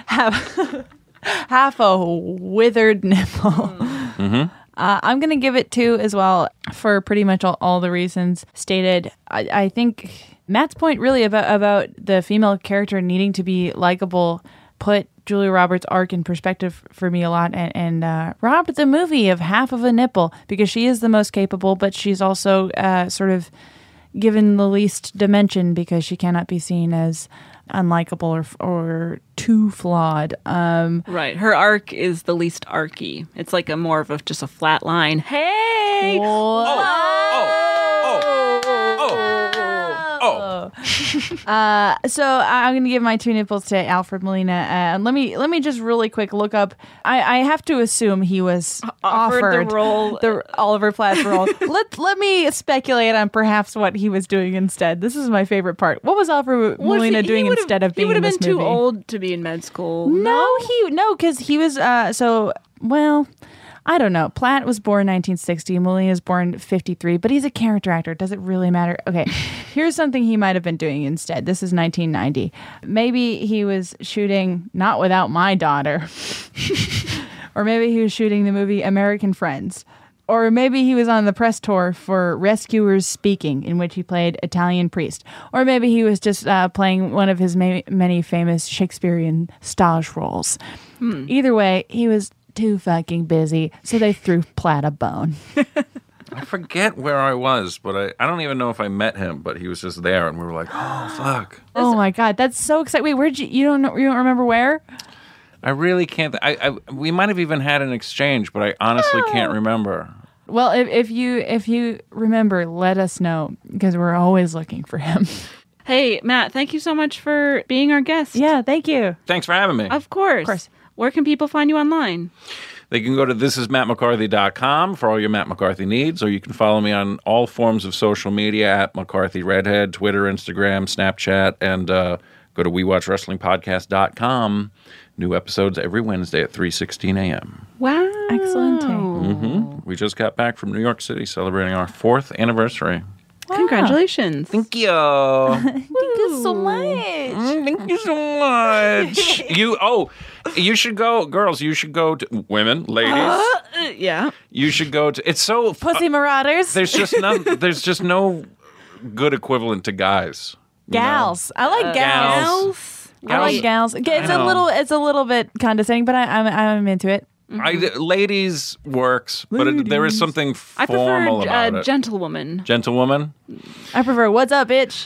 Half a withered nipple. Uh, I'm going to give it two as well for pretty much all, all the reasons stated. I, I think Matt's point really about, about the female character needing to be likable put Julia Roberts' arc in perspective for me a lot and, and uh, robbed the movie of half of a nipple because she is the most capable, but she's also uh, sort of given the least dimension because she cannot be seen as unlikable or or too flawed. Um, Right. Her arc is the least arky. It's like a more of a just a flat line. Hey! Oh, oh, oh, oh, oh. uh, so I'm going to give my two nipples to Alfred Molina. Uh, let me let me just really quick look up. I, I have to assume he was Offered offered the role. the Oliver Platt role. let let me speculate on perhaps what he was doing instead. This is my favorite part. What was Alfred Was Molina he- he doing would've- instead of being He would in have this been too movie? old to be in med school. No, he no, because he was uh so well. I don't know. Platt was born nineteen sixty. Molina's born fifty-three, but he's a character actor. Does it really matter? Okay, here's something he might have been doing instead. This is nineteen ninety. Maybe he was shooting Not Without My Daughter, or maybe he was shooting the movie American Friends. Or maybe he was on the press tour for Rescuers Speaking, in which he played Italian priest. Or maybe he was just uh, playing one of his ma- many famous Shakespearean stage roles. Hmm. Either way, he was too fucking busy, so they threw Platt a bone. I forget where I was, but I, I don't even know if I met him, but he was just there, and we were like, oh, fuck. Oh, my God. That's so exciting. Wait, where'd you, you don't know, you don't remember where? I really can't. Th- I, I we might have even had an exchange, but I honestly Oh. can't remember. Well, if, if you if you remember, let us know, because we're always looking for him. Hey, Matt, thank you so much for being our guest. Yeah, thank you. Thanks for having me. Of course. Of course. Where can people find you online? They can go to this is matt mccarthy dot com for all your Matt McCarthy needs, or you can follow me on all forms of social media at McCarthy Redhead, Twitter, Instagram, Snapchat, and uh, go to we watch wrestling podcast dot com. New episodes every Wednesday at three sixteen a.m. Wow. Excellent. Mm-hmm. We just got back from New York City celebrating our fourth anniversary. Wow. Congratulations. Thank you. Thank you so much. Mm, Thank you so much. you oh, you should go, girls. You should go to women, ladies. Uh, yeah. You should go to. It's so Pussy Marauders. There's just none. There's just no good equivalent to guys. you know? Gals. I like gals. Gals. I like gals. Okay, it's I a know. little, it's a little bit condescending, but I, I'm, I'm into it. I, ladies works, but it, there is something I prefer formal about uh, it. gentlewoman. Gentlewoman. I prefer "What's up, bitch."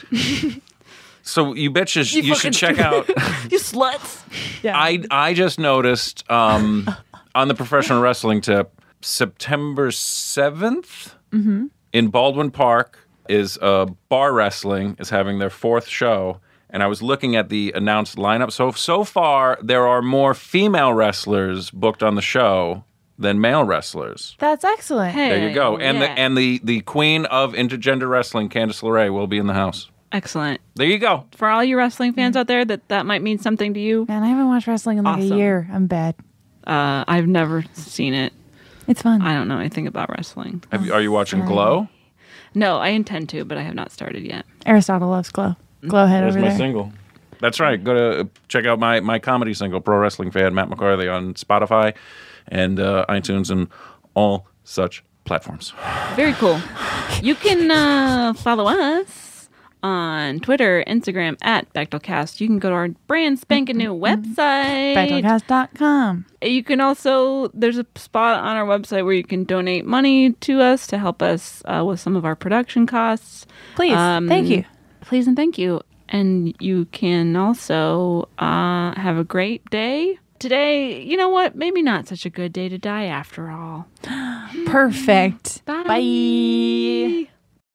So you bitches, you, You should fucking- check out. You sluts. Yeah. I I just noticed um, on the professional wrestling tip, September seventh in Baldwin Park is uh, Bar Wrestling is having their fourth show, and I was looking at the announced lineup. So so far, there are more female wrestlers booked on the show than male wrestlers. That's excellent. Hey. There you go. And the Yeah. and the the queen of intergender wrestling, Candice LeRae, will be in the house. Excellent. There you go. For all you wrestling fans out there, that that might mean something to you. Man, I haven't watched wrestling in like Awesome. a year. I'm bad. Uh, I've never seen it. It's fun. I don't know anything about wrestling. Have you, are you watching Glow? No, I intend to, but I have not started yet. Aristotle loves Glow. Glowhead There's over my there. single. That's right. Go to uh, check out my, my comedy single, Pro Wrestling Fan, Matt McCarthy, on Spotify and uh, iTunes and all such platforms. Very cool. You can uh, follow us on Twitter, Instagram at Bechtelcast. You can go to our brand spanking new website. Bechtelcast dot com. You can also, there's a spot on our website where you can donate money to us to help us uh, with some of our production costs. Please. Um, Thank you. Please and thank you. And you can also uh, have a great day. Today, you know what? Maybe not such a good day to die after all. Perfect. Bye. Bye.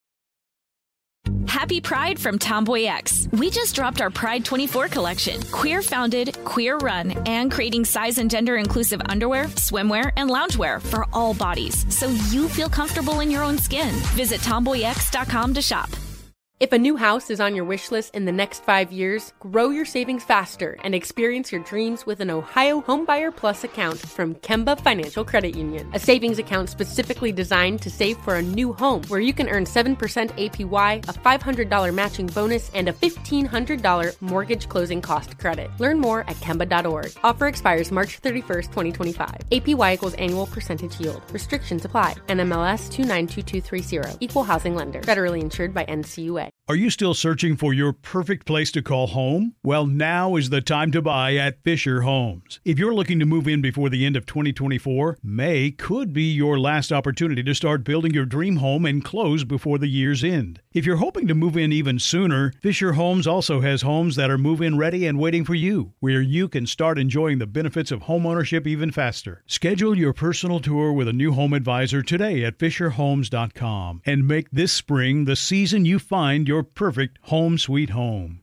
Happy Pride from Tomboy X. We just dropped our Pride twenty-four collection. Queer founded, queer run, and creating size and gender inclusive underwear, swimwear, and loungewear for all bodies so you feel comfortable in your own skin. Visit tomboy x dot com to shop. If a new house is on your wish list in the next five years, grow your savings faster and experience your dreams with an Ohio Homebuyer Plus account from Kemba Financial Credit Union. A savings account specifically designed to save for a new home, where you can earn seven percent A P Y, a five hundred dollars matching bonus, and a fifteen hundred dollars mortgage closing cost credit. Learn more at kemba dot org. Offer expires March thirty-first, twenty twenty-five. A P Y equals annual percentage yield. Restrictions apply. N M L S two nine two two three zero. Equal housing lender. Federally insured by N C U A. Are you still searching for your perfect place to call home? Well, now is the time to buy at Fisher Homes. If you're looking to move in before the end of twenty twenty-four, May could be your last opportunity to start building your dream home and close before the year's end. If you're hoping to move in even sooner, Fisher Homes also has homes that are move-in ready and waiting for you, where you can start enjoying the benefits of homeownership even faster. Schedule your personal tour with a new home advisor today at fisher homes dot com and make this spring the season you find your your perfect home sweet home.